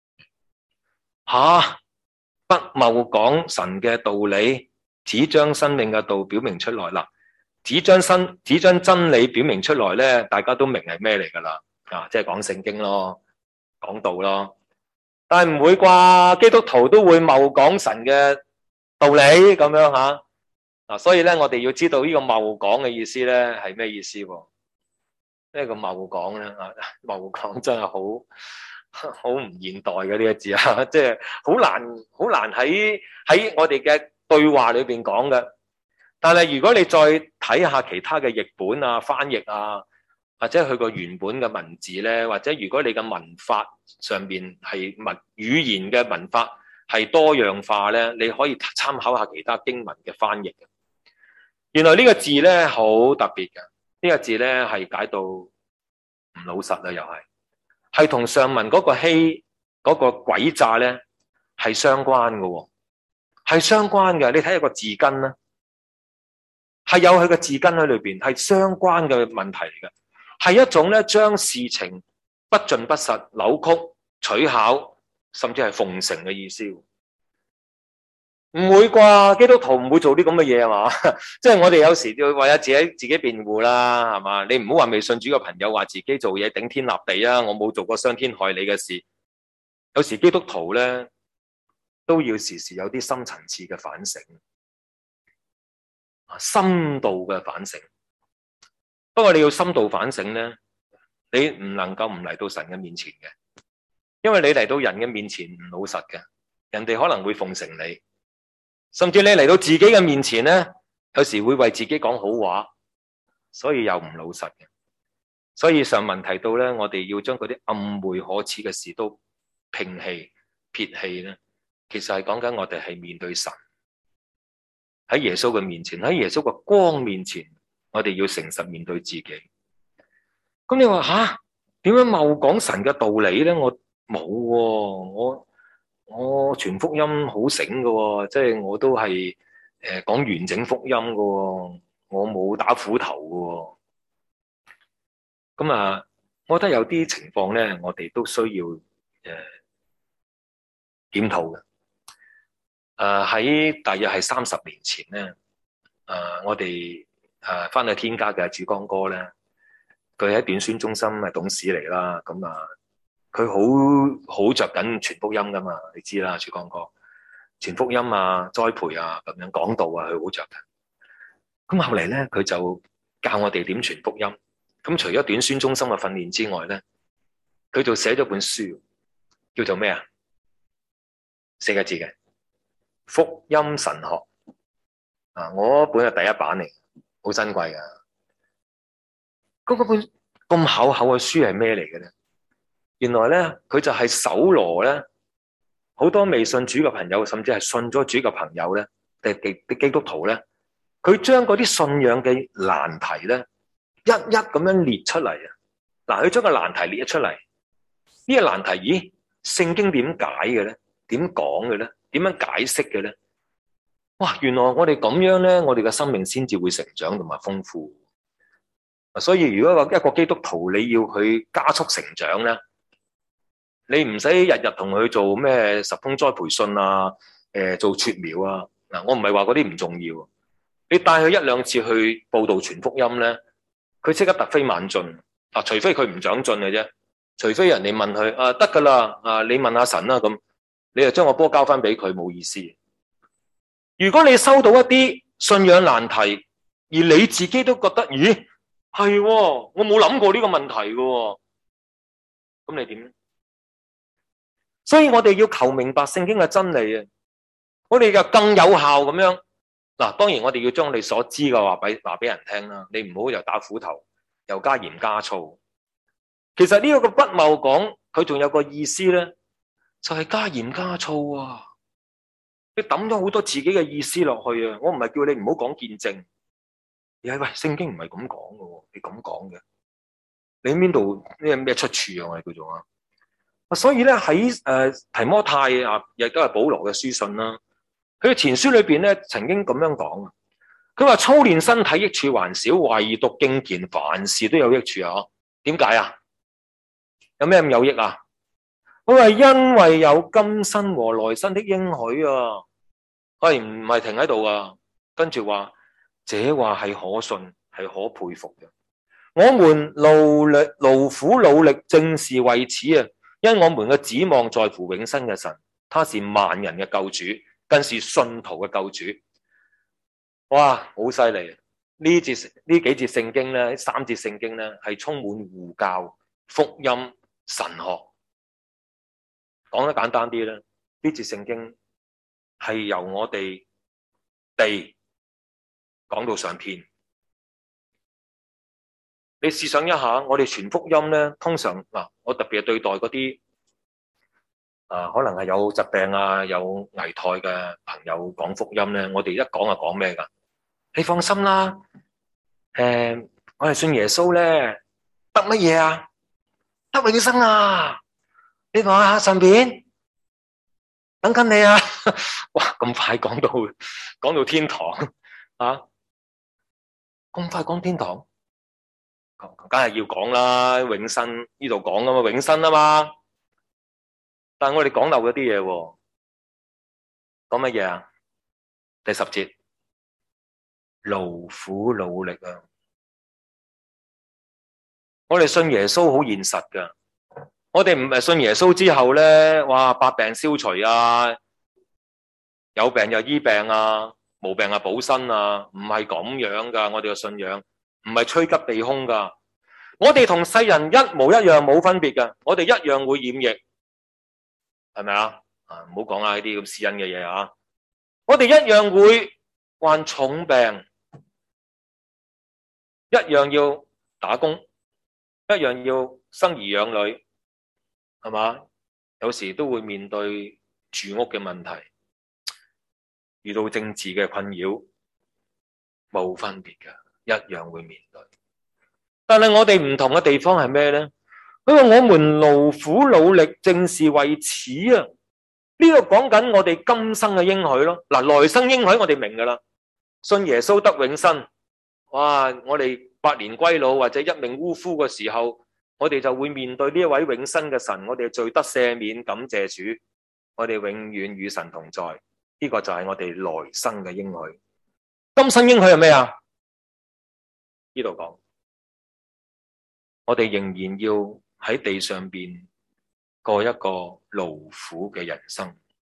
B: 吓，不謬講神嘅道理，只將生命嘅道表明出來啦。只將新只將真理表明出來咧，大家都明係咩嚟噶啦？啊，即係講聖經咯，講道咯。但係唔會啩？基督徒都會謬講神嘅道理咁樣吓。啊，所以咧，我哋要知道呢個謬講嘅意思咧係咩意思？咩叫謬講咧？啊，謬講真係好好唔現代嘅呢個字啊，即係好難好難喺喺我哋嘅對話裏邊講嘅。但係如果你再睇下其他嘅譯本啊、翻譯啊，或者佢個原本嘅文字咧，或者如果你嘅文法上邊係文語言嘅文法係多樣化咧，你可以參考下其他經文嘅翻譯嘅。原來呢個字咧好特別嘅，呢個字咧係解到唔老實啦，又係係同上文嗰個欺嗰個詭詐咧係相關嘅喎，係相關嘅。你睇下個字根啦。係有佢嘅字根喺裏邊，係相關嘅問題嚟嘅，係一種咧將事情不盡不實、扭曲、取巧，甚至係奉承嘅意思。唔會啩？基督徒唔會做啲咁嘅嘢係嘛？即係我哋有時要為咗自己自己辯護啦，係嘛？你唔好話未信主嘅朋友話自己做嘢頂天立地啊！我冇做過傷天害理嘅事。有時基督徒咧都要時時有啲深層次嘅反省。深度嘅反省，不過你要深度反省咧，你唔能夠唔嚟到神嘅面前嘅，因為你嚟到人嘅面前唔老實嘅，人哋可能會奉承你，甚至你嚟到自己嘅面前咧，有時會為自己講好話，所以又唔老實嘅。所以上文提到咧，我哋要將嗰啲暗昧可恥嘅事都摒棄撇棄咧，其實係講緊我哋係面對神。喺耶穌嘅面前，喺耶穌嘅光面前，我哋要誠實面對自己。咁你話吓，點樣謬講神嘅道理咧？我冇喎，我我傳福音好醒嘅，即係我都係誒講完整福音嘅，我冇打斧頭嘅。咁啊，我覺得有啲情況咧，我哋都需要誒檢討嘅。誒喺大約係三十年前咧，誒、呃、我哋誒翻去天家嘅主光哥咧，佢喺短宣中心係董事嚟啦，咁啊佢好好着緊傳福音噶嘛，你知啦，主光哥傳福音啊、栽培啊、咁樣講道啊，佢好着緊。咁後嚟咧，佢就教我哋點傳福音。咁除咗短宣中心嘅訓練之外咧，佢就寫咗本書，叫做咩啊？四個字嘅。福音神學啊，我本係第一版嚟，好珍貴噶。咁嗰本咁厚厚嘅書係咩嚟嘅咧？原來咧，佢就係搜羅咧好多未信主嘅朋友，甚至係信咗主嘅朋友咧，嘅嘅基督徒咧，佢將嗰啲信仰嘅難題咧，一一咁樣列出嚟啊！嗱，佢將個難題列咗出嚟，呢個難題，咦，聖經點解嘅咧？點講嘅咧？點樣解釋嘅咧？哇！原來我哋咁樣咧，我哋嘅生命先至會成長同埋豐富。所以如果一個基督徒你要去加速成長咧，你唔使日日同佢做咩十封栽培信啊，誒做撮苗啊。嗱，我唔係話嗰啲唔重要，你帶佢一兩次去佈道傳福音咧，佢即刻突飛猛進。啊，除非佢唔長進嘅啫，除非人哋問佢啊，得噶啦，啊你問下神啦咁。 你就將個波交翻俾佢，冇意思。如果你收到一啲信仰難題，而你自己都覺得，咦，係喎，我冇諗過呢個問題嘅喎，咁你點咧？所以我哋要求明白聖經嘅真理啊！我哋就更有效咁樣。嗱，當然我哋要將你所知嘅話俾話俾人聽啦。你唔好又打斧頭，又加鹽加醋。其實呢個個筆墨講，佢仲有個意思咧，就係加鹽加醋啊！你抌咗好多自己嘅意思落去啊！我唔係叫你唔好講見證，而係喂，聖經唔係咁講嘅，你咁講嘅，你喺邊度咩咩出處啊？我哋叫做啊，所以咧喺誒提摩太啊，亦都係保羅嘅書信啦。佢嘅前書裏邊咧，曾經咁樣講，佢話操練身體益處還少，唯獨敬虔凡事都有益處啊！點解啊？有咩咁有益啊？佢話因為有今生和來生的應許啊，係唔係停喺度啊？跟住話，這話係可信，係可佩服嘅。我們勞力勞苦努力，正是為此啊！因我們嘅指望在乎永生嘅神，他是萬人嘅救主，更是信徒嘅救主。哇，好犀利！呢節呢幾節聖經咧，三節聖經咧，係充滿護教、福音、神學。講得簡單啲咧，呢節聖經係由我哋地講到上天。你試想一下，我哋傳福音咧，通常嗱，我特別係對待嗰啲啊，可能係有疾病啊、有危殆嘅朋友講福音咧，我哋一講就講咩噶？你放心啦，誒、呃，我哋信耶穌咧，得乜嘢啊？得永生啊！你話下上邊等緊你啊！哇，咁快講到講到天堂啊！咁快講天堂？梗係要講啦，永生呢度講噶嘛，永生啊嘛。但係我哋講漏咗啲嘢喎，講乜嘢啊？第十節，勞苦努力啊！我哋信耶穌好現實噶，我哋唔係信耶穌之後咧，哇，百病消除啊，有病就醫病啊，冇病啊補身啊，唔係咁樣噶，我哋嘅信仰。唔係趨吉避凶噶，我哋同世人一模一樣，冇分別噶，我哋一樣會染疫，係咪啊？啊，唔好講啦，呢啲咁私隱嘅嘢啊！我哋一樣會患重病，一樣要打工，一樣要生兒養女，係嘛？有時都會面對住屋嘅問題，遇到政治嘅困擾，冇分別噶。一樣會面對，但係我哋唔同嘅地方係咩咧？佢話我們勞苦努力，正是為此啊！呢度講緊我哋今生嘅應許咯。嗱，來生應許我哋明噶啦，信耶穌得永生。哇！我哋百年歸老或者一命嗚呼嘅時候，我哋就會面對呢一位永生嘅神，我哋罪得赦免，感謝主，我哋永遠與神同在。呢、這個就係我哋來生嘅應許。今生應許係咩啊？呢度講，我哋仍然要喺地上邊過一個勞苦嘅人生。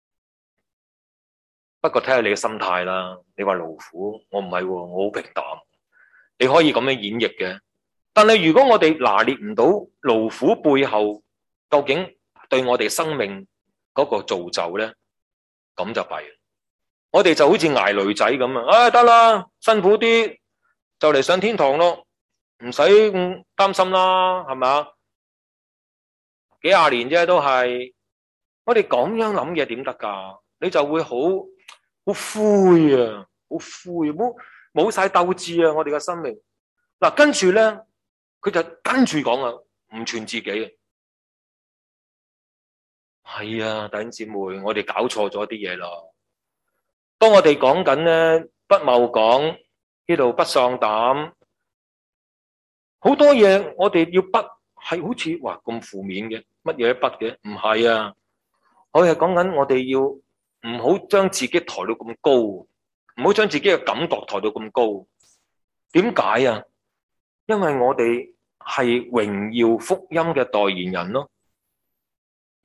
B: 不過睇下你嘅心態啦。你話勞苦，我唔係喎，我好平淡。你可以咁樣演繹嘅，但係如果我哋拿捏唔到勞苦背後究竟對我哋生命嗰個造就咧，咁就弊。我哋就好似捱騾仔咁啊！唉，得啦，辛苦啲。就嚟上天堂咯，唔使咁擔心啦，係咪啊？幾廿年啫，都係我哋咁樣諗嘢點得噶？你就會好好灰啊，好灰，冇冇晒鬥志啊！我哋嘅生命嗱，跟住咧，佢就跟住講啊，唔傳自己係啊，弟兄姊妹，我哋搞錯咗啲嘢咯。當我哋講緊咧，不謬講。呢度不喪膽，好多嘢我哋要不係好似哇咁負面嘅，乜嘢都不嘅，唔係啊！我係講緊我哋要唔好將自己抬到咁高，唔好將自己嘅感覺抬到咁高。點解啊？因為我哋係榮耀福音嘅代言人咯。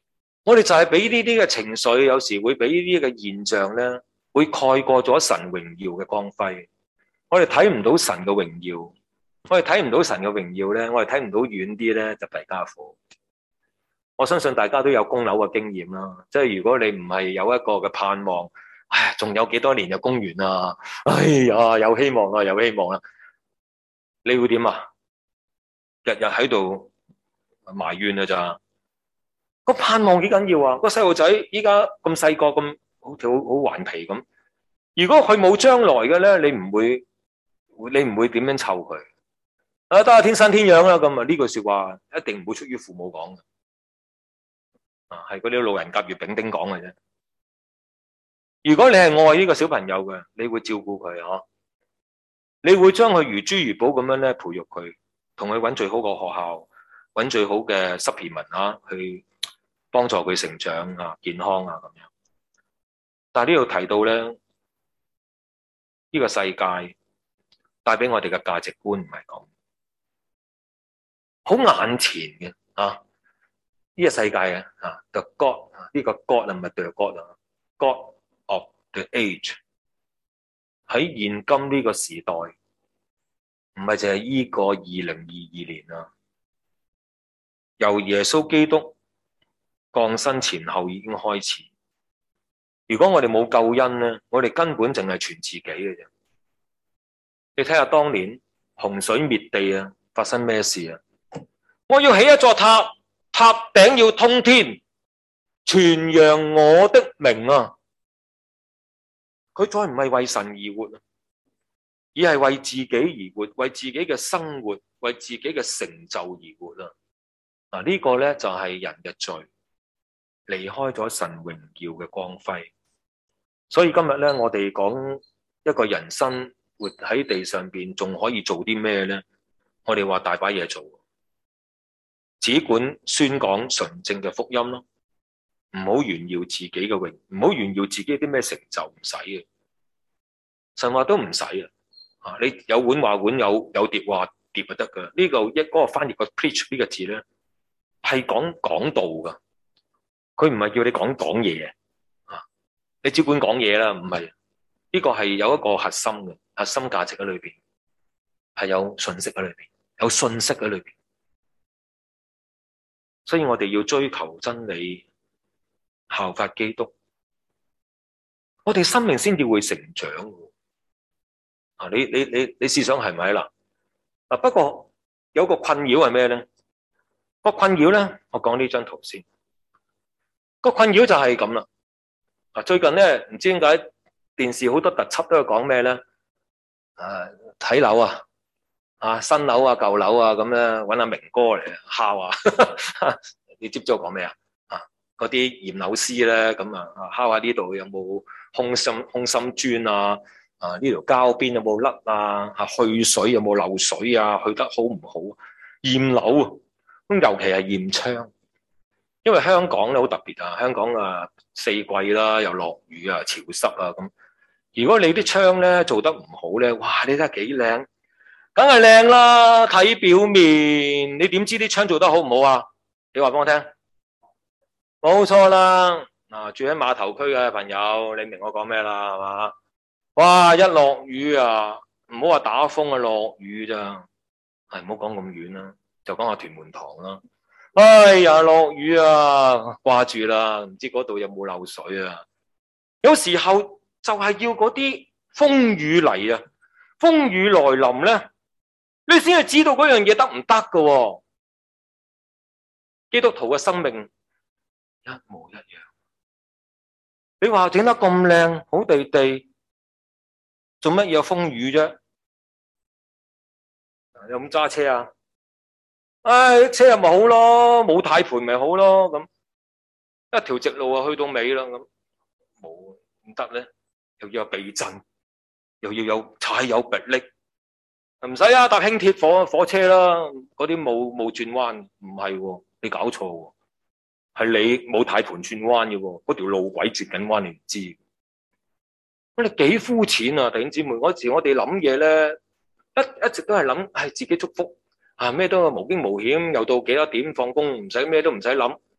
B: 我哋就係俾呢啲嘅情緒，有時會俾呢啲嘅現象咧，會蓋過咗神榮耀嘅光輝。我哋睇唔到神嘅榮耀，我哋睇唔到神嘅榮耀咧，我哋睇唔到遠啲咧，就弊家伙。我相信大家都有供樓嘅經驗啦，即係如果你唔係有一個嘅盼望，唉，仲有幾多年就供完啊？哎呀，有希望啦，有希望啦，你會點啊？日日喺度埋怨啊咋？個盼望幾緊要啊？個細路仔依家咁細個，咁好似好好頑皮咁。如果佢冇將來嘅咧，你唔會，你唔會點樣湊佢？啊，得啊，天生天養啦，咁啊呢句說話一定唔會出於父母講嘅，啊係嗰啲老人甲乙丙丁講嘅啫。如果你係愛呢個小朋友嘅，你會照顧佢嗬，你會將佢如珠如寶咁樣咧培育佢，同佢揾最好個學校，揾最好嘅 supplement啊去。幫助佢成長啊、健康啊咁樣，但係呢度提到咧，呢、這個世界帶俾我哋嘅價值觀唔係咁，好眼前嘅啊！呢、這個世界嘅啊 ，the God 呢個 God 啊唔係 the God 啊 ，God of the age 喺現今呢個時代，唔係淨係呢個二零二二年啊，由耶穌基督降生前後已經開始。如果我哋冇救恩咧，我哋根本淨係傳自己嘅啫。你睇下當年洪水滅地啊，發生咩事啊？我要起一座塔，塔頂要通天，傳揚我的名啊！佢再唔係為神而活啊，而係為自己而活，為自己嘅生活，為自己嘅成就而活啊！嗱，呢個咧就係人嘅罪。離開咗神榮耀嘅光輝，所以今日咧，我哋講一個人生活喺地上邊，仲可以做啲咩咧？我哋話大把嘢做，只管宣講純正嘅福音咯，唔好炫耀自己嘅榮，唔好炫耀自己啲咩成就，唔使嘅。神話都唔使啊！啊，你有碗話碗，有有碟話碟就得噶。呢個一嗰個翻譯個 preach 呢個字咧，係講講道噶。佢唔係叫你講講嘢啊，你只管講嘢啦，唔係呢個係有一個核心嘅核心價值喺裏邊，係有信息喺裏邊，有信息喺裏邊，所以我哋要追求真理，效法基督，我哋生命先至會成長啊！你你你你試想係咪啦？啊，不過有個困擾係咩咧？個困擾咧，我講呢張圖先。個困擾就係咁啦。啊，最近咧唔知點解電視好多特輯都係講咩咧？啊，睇樓啊，啊新樓啊舊樓啊咁咧，搵阿明哥嚟敲啊！你知唔知我講咩啊？啊，嗰啲驗樓師咧咁啊，敲下呢度有冇空心空心磚啊？啊，呢條膠邊有冇甩啊？啊，去水有冇漏水啊？去得好唔好？驗樓咁，尤其係驗窗。因為香港咧好特別啊，香港啊四季啦，又落雨啊、潮濕啊咁。如果你啲窗咧做得唔好咧，哇！你睇下幾靚，梗係靚啦。睇表面，你點知啲窗做得好唔好啊？你話俾我聽，冇錯啦。嗱，住喺碼頭區嘅朋友，你明我講咩啦，係嘛？哇！一落雨啊，唔好話打風啊，落雨咋？係唔好講咁遠啦，就講下屯門塘啦。哎呀，落雨啊，掛住啦，唔知嗰度有冇漏水啊？有時候就係要嗰啲風雨嚟啊，風雨來臨咧，你先係知道嗰樣嘢得唔得噶。基督徒嘅生命一模一樣。你話整得咁靚，好地地，做乜嘢有風雨啫？有冇揸車啊？唉，車又咪好咯，冇軚盤咪好咯，咁一條直路啊去到尾啦，咁冇唔得咧，又要有避震，又要有踩有迫力，唔使啊搭輕鐵火火車啦，嗰啲冇冇轉彎，唔係喎，你搞錯喎，係你冇軚盤轉彎嘅喎，嗰條路軌轉緊彎你唔知，我哋幾膚淺啊，弟兄姊妹，嗰時我哋諗嘢咧，一一直都係諗係自己祝福。啊！咩都無驚無險，又到幾多點放工，唔使咩都唔使諗。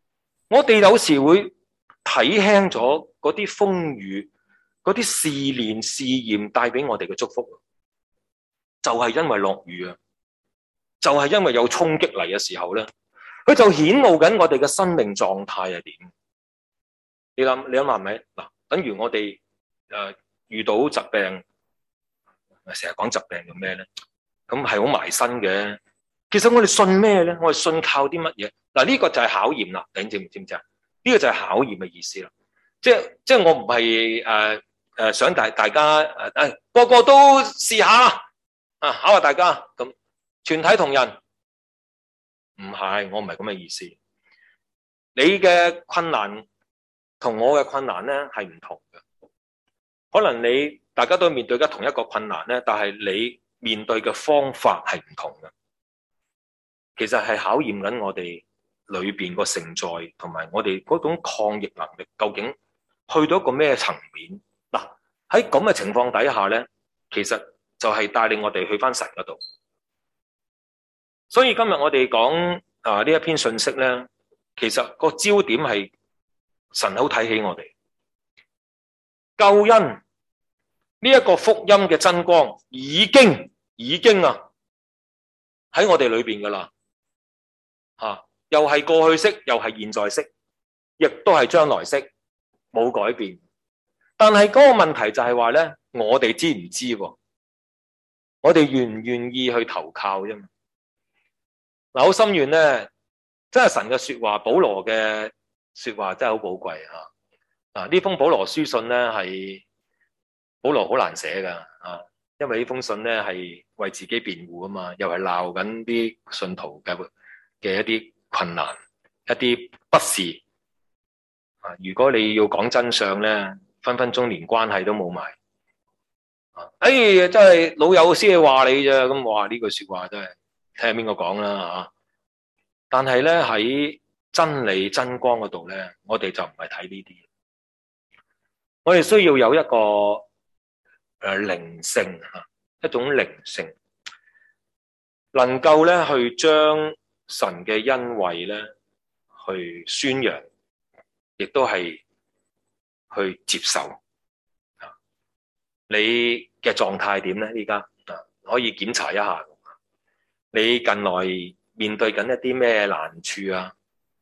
B: 我哋有時會睇輕咗嗰啲風雨、嗰啲試煉、試驗帶俾我哋嘅祝福，就係因為落雨啊，就係因為有衝擊嚟嘅時候咧，佢就顯露緊我哋嘅生命狀態係點。你諗，你諗下係咪？嗱，等於我哋誒遇到疾病，成日講疾病做咩咧？咁係好埋身嘅。其實我哋信咩咧？我哋信靠啲乜嘢？嗱，呢個就係考驗啦。你知唔知唔知啊？呢個就係考驗嘅意思啦。即係即係我唔係誒誒想大大家誒誒、呃、個個都試下啦啊，考下大家咁，全體同仁。唔係，我唔係咁嘅意思。你嘅困難同我嘅困難咧係唔同嘅。可能你大家都面對緊同一個困難咧，但係你面對嘅方法係唔同嘅。其實係考驗緊我哋裏邊個承載，同埋我哋嗰種抗逆能力，究竟去到一個咩層面？嗱，喺咁嘅情況底下咧，其實就係帶領我哋去翻神嗰度。所以今日我哋講啊呢一篇信息咧，其實個焦點係神好睇起我哋救恩呢一個福音嘅真光，已經已經啊喺我哋裏邊噶啦。啊，又係過去式，又係現在式，亦都係將來式，冇改變。但係嗰個問題就係話咧，我哋知唔知？我哋願唔願意去投靠啫嘛？嗱，好心願咧，真係神嘅說話，保羅嘅說話真係好寶貴吓。啊，呢封保羅書信咧係保羅好難寫噶啊，因為呢封信咧係為自己辯護啊嘛，又係鬧緊啲信徒嘅嘅一啲困難，一啲不是啊。如果你要講真相咧，分分鐘連關係都冇埋啊！哎，真係老友先係話你啫，咁我話呢句說話真係睇下邊個講啦吓。但係咧喺真理真光嗰度咧，我哋就唔係睇呢啲，我哋需要有一個誒靈性吓，一種靈性，能夠咧去將神嘅恩惠咧，去宣揚，亦都係去接受。你嘅狀態點咧？依家啊，可以檢查一下。你近來面對緊一啲咩難處啊？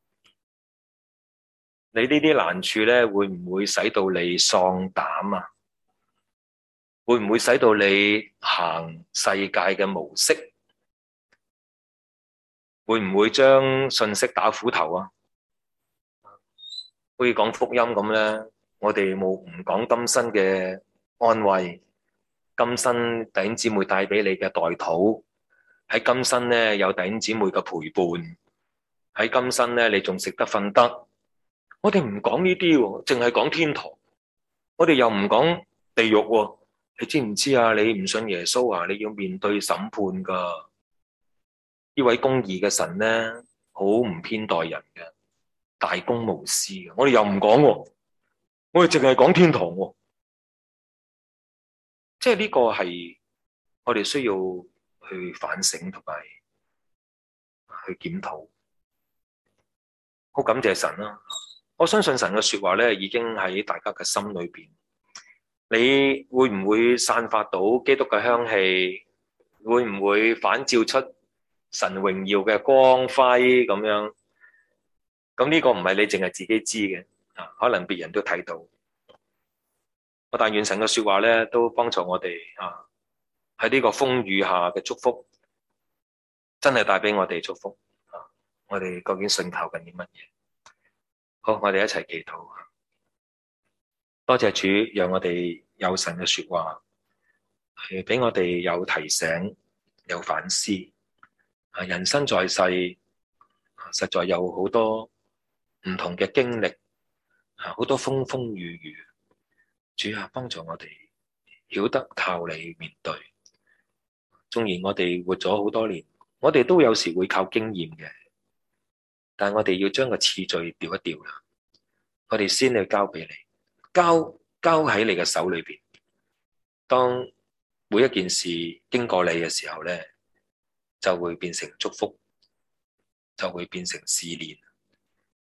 B: 你呢啲難處咧，會唔會使到你喪膽啊？會唔會使到你行世界嘅模式？會唔會將信息打斧頭啊？好似講福音咁咧，我哋冇唔講今生嘅安慰，今生弟兄姊妹帶俾你嘅代禱，喺今生咧有弟兄姊妹嘅陪伴，喺今生咧你仲食得瞓得，我哋唔講呢啲喎，淨係講天堂，我哋又唔講地獄喎。你知唔知啊？你唔信耶穌啊？你要面對審判噶。呢位公義嘅神咧，好唔偏待人嘅，大公無私嘅。我哋又唔講喎，我哋淨係講天堂喎。即係呢個係我哋需要去反省同埋去檢討。好感謝神啦！我相信神嘅說話咧，已經喺大家嘅心裏邊。你會唔會散發到基督嘅香氣？會唔會反照出神榮耀嘅光輝咁樣？咁呢個唔係你淨係自己知嘅，啊，可能別人都睇到。我但願神嘅說話咧，都幫助我哋啊，喺呢個風雨下嘅祝福，真係帶俾我哋祝福啊！我哋究竟信靠緊啲乜嘢？好，我哋一齊祈禱。多謝主，讓我哋有神嘅說話，係俾我哋有提醒、有反思。啊，人生在世，實在有好多唔同嘅經歷，啊，好多風風雨雨。主啊，幫助我哋曉得靠你面對。縱然我哋活咗好多年，我哋都有時會靠經驗嘅，但我哋要將個次序調一調啦。我哋先去交俾你。交交喺你嘅手裏邊，當每一件事經過你嘅時候咧，就會變成祝福，就會變成試煉。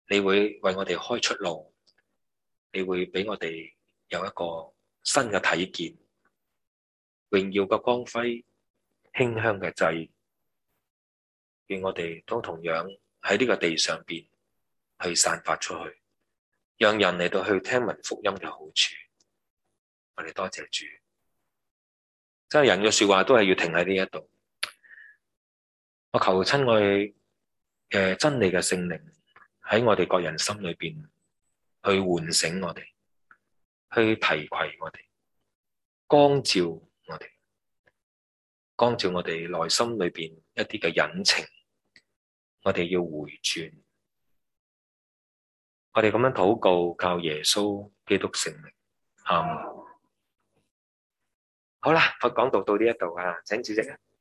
B: 你會為我哋開出路，你會俾我哋有一個新嘅體驗，榮耀嘅光輝，馨香嘅祭，願我哋都同樣喺呢個地上邊去散發出去，讓人嚟到去聽聞福音嘅好處。我哋多謝主，真係人嘅說話都係要停喺呢一度。我求親愛嘅真理嘅聖靈喺我哋各人心裏邊去喚醒我哋，去提攜我哋，光照我哋，光照我哋內心裏邊一啲嘅隱情，我哋要回轉。我哋咁樣禱告，靠耶穌基督聖名，阿們。好啦，我講到到呢一度啊，請主席啊。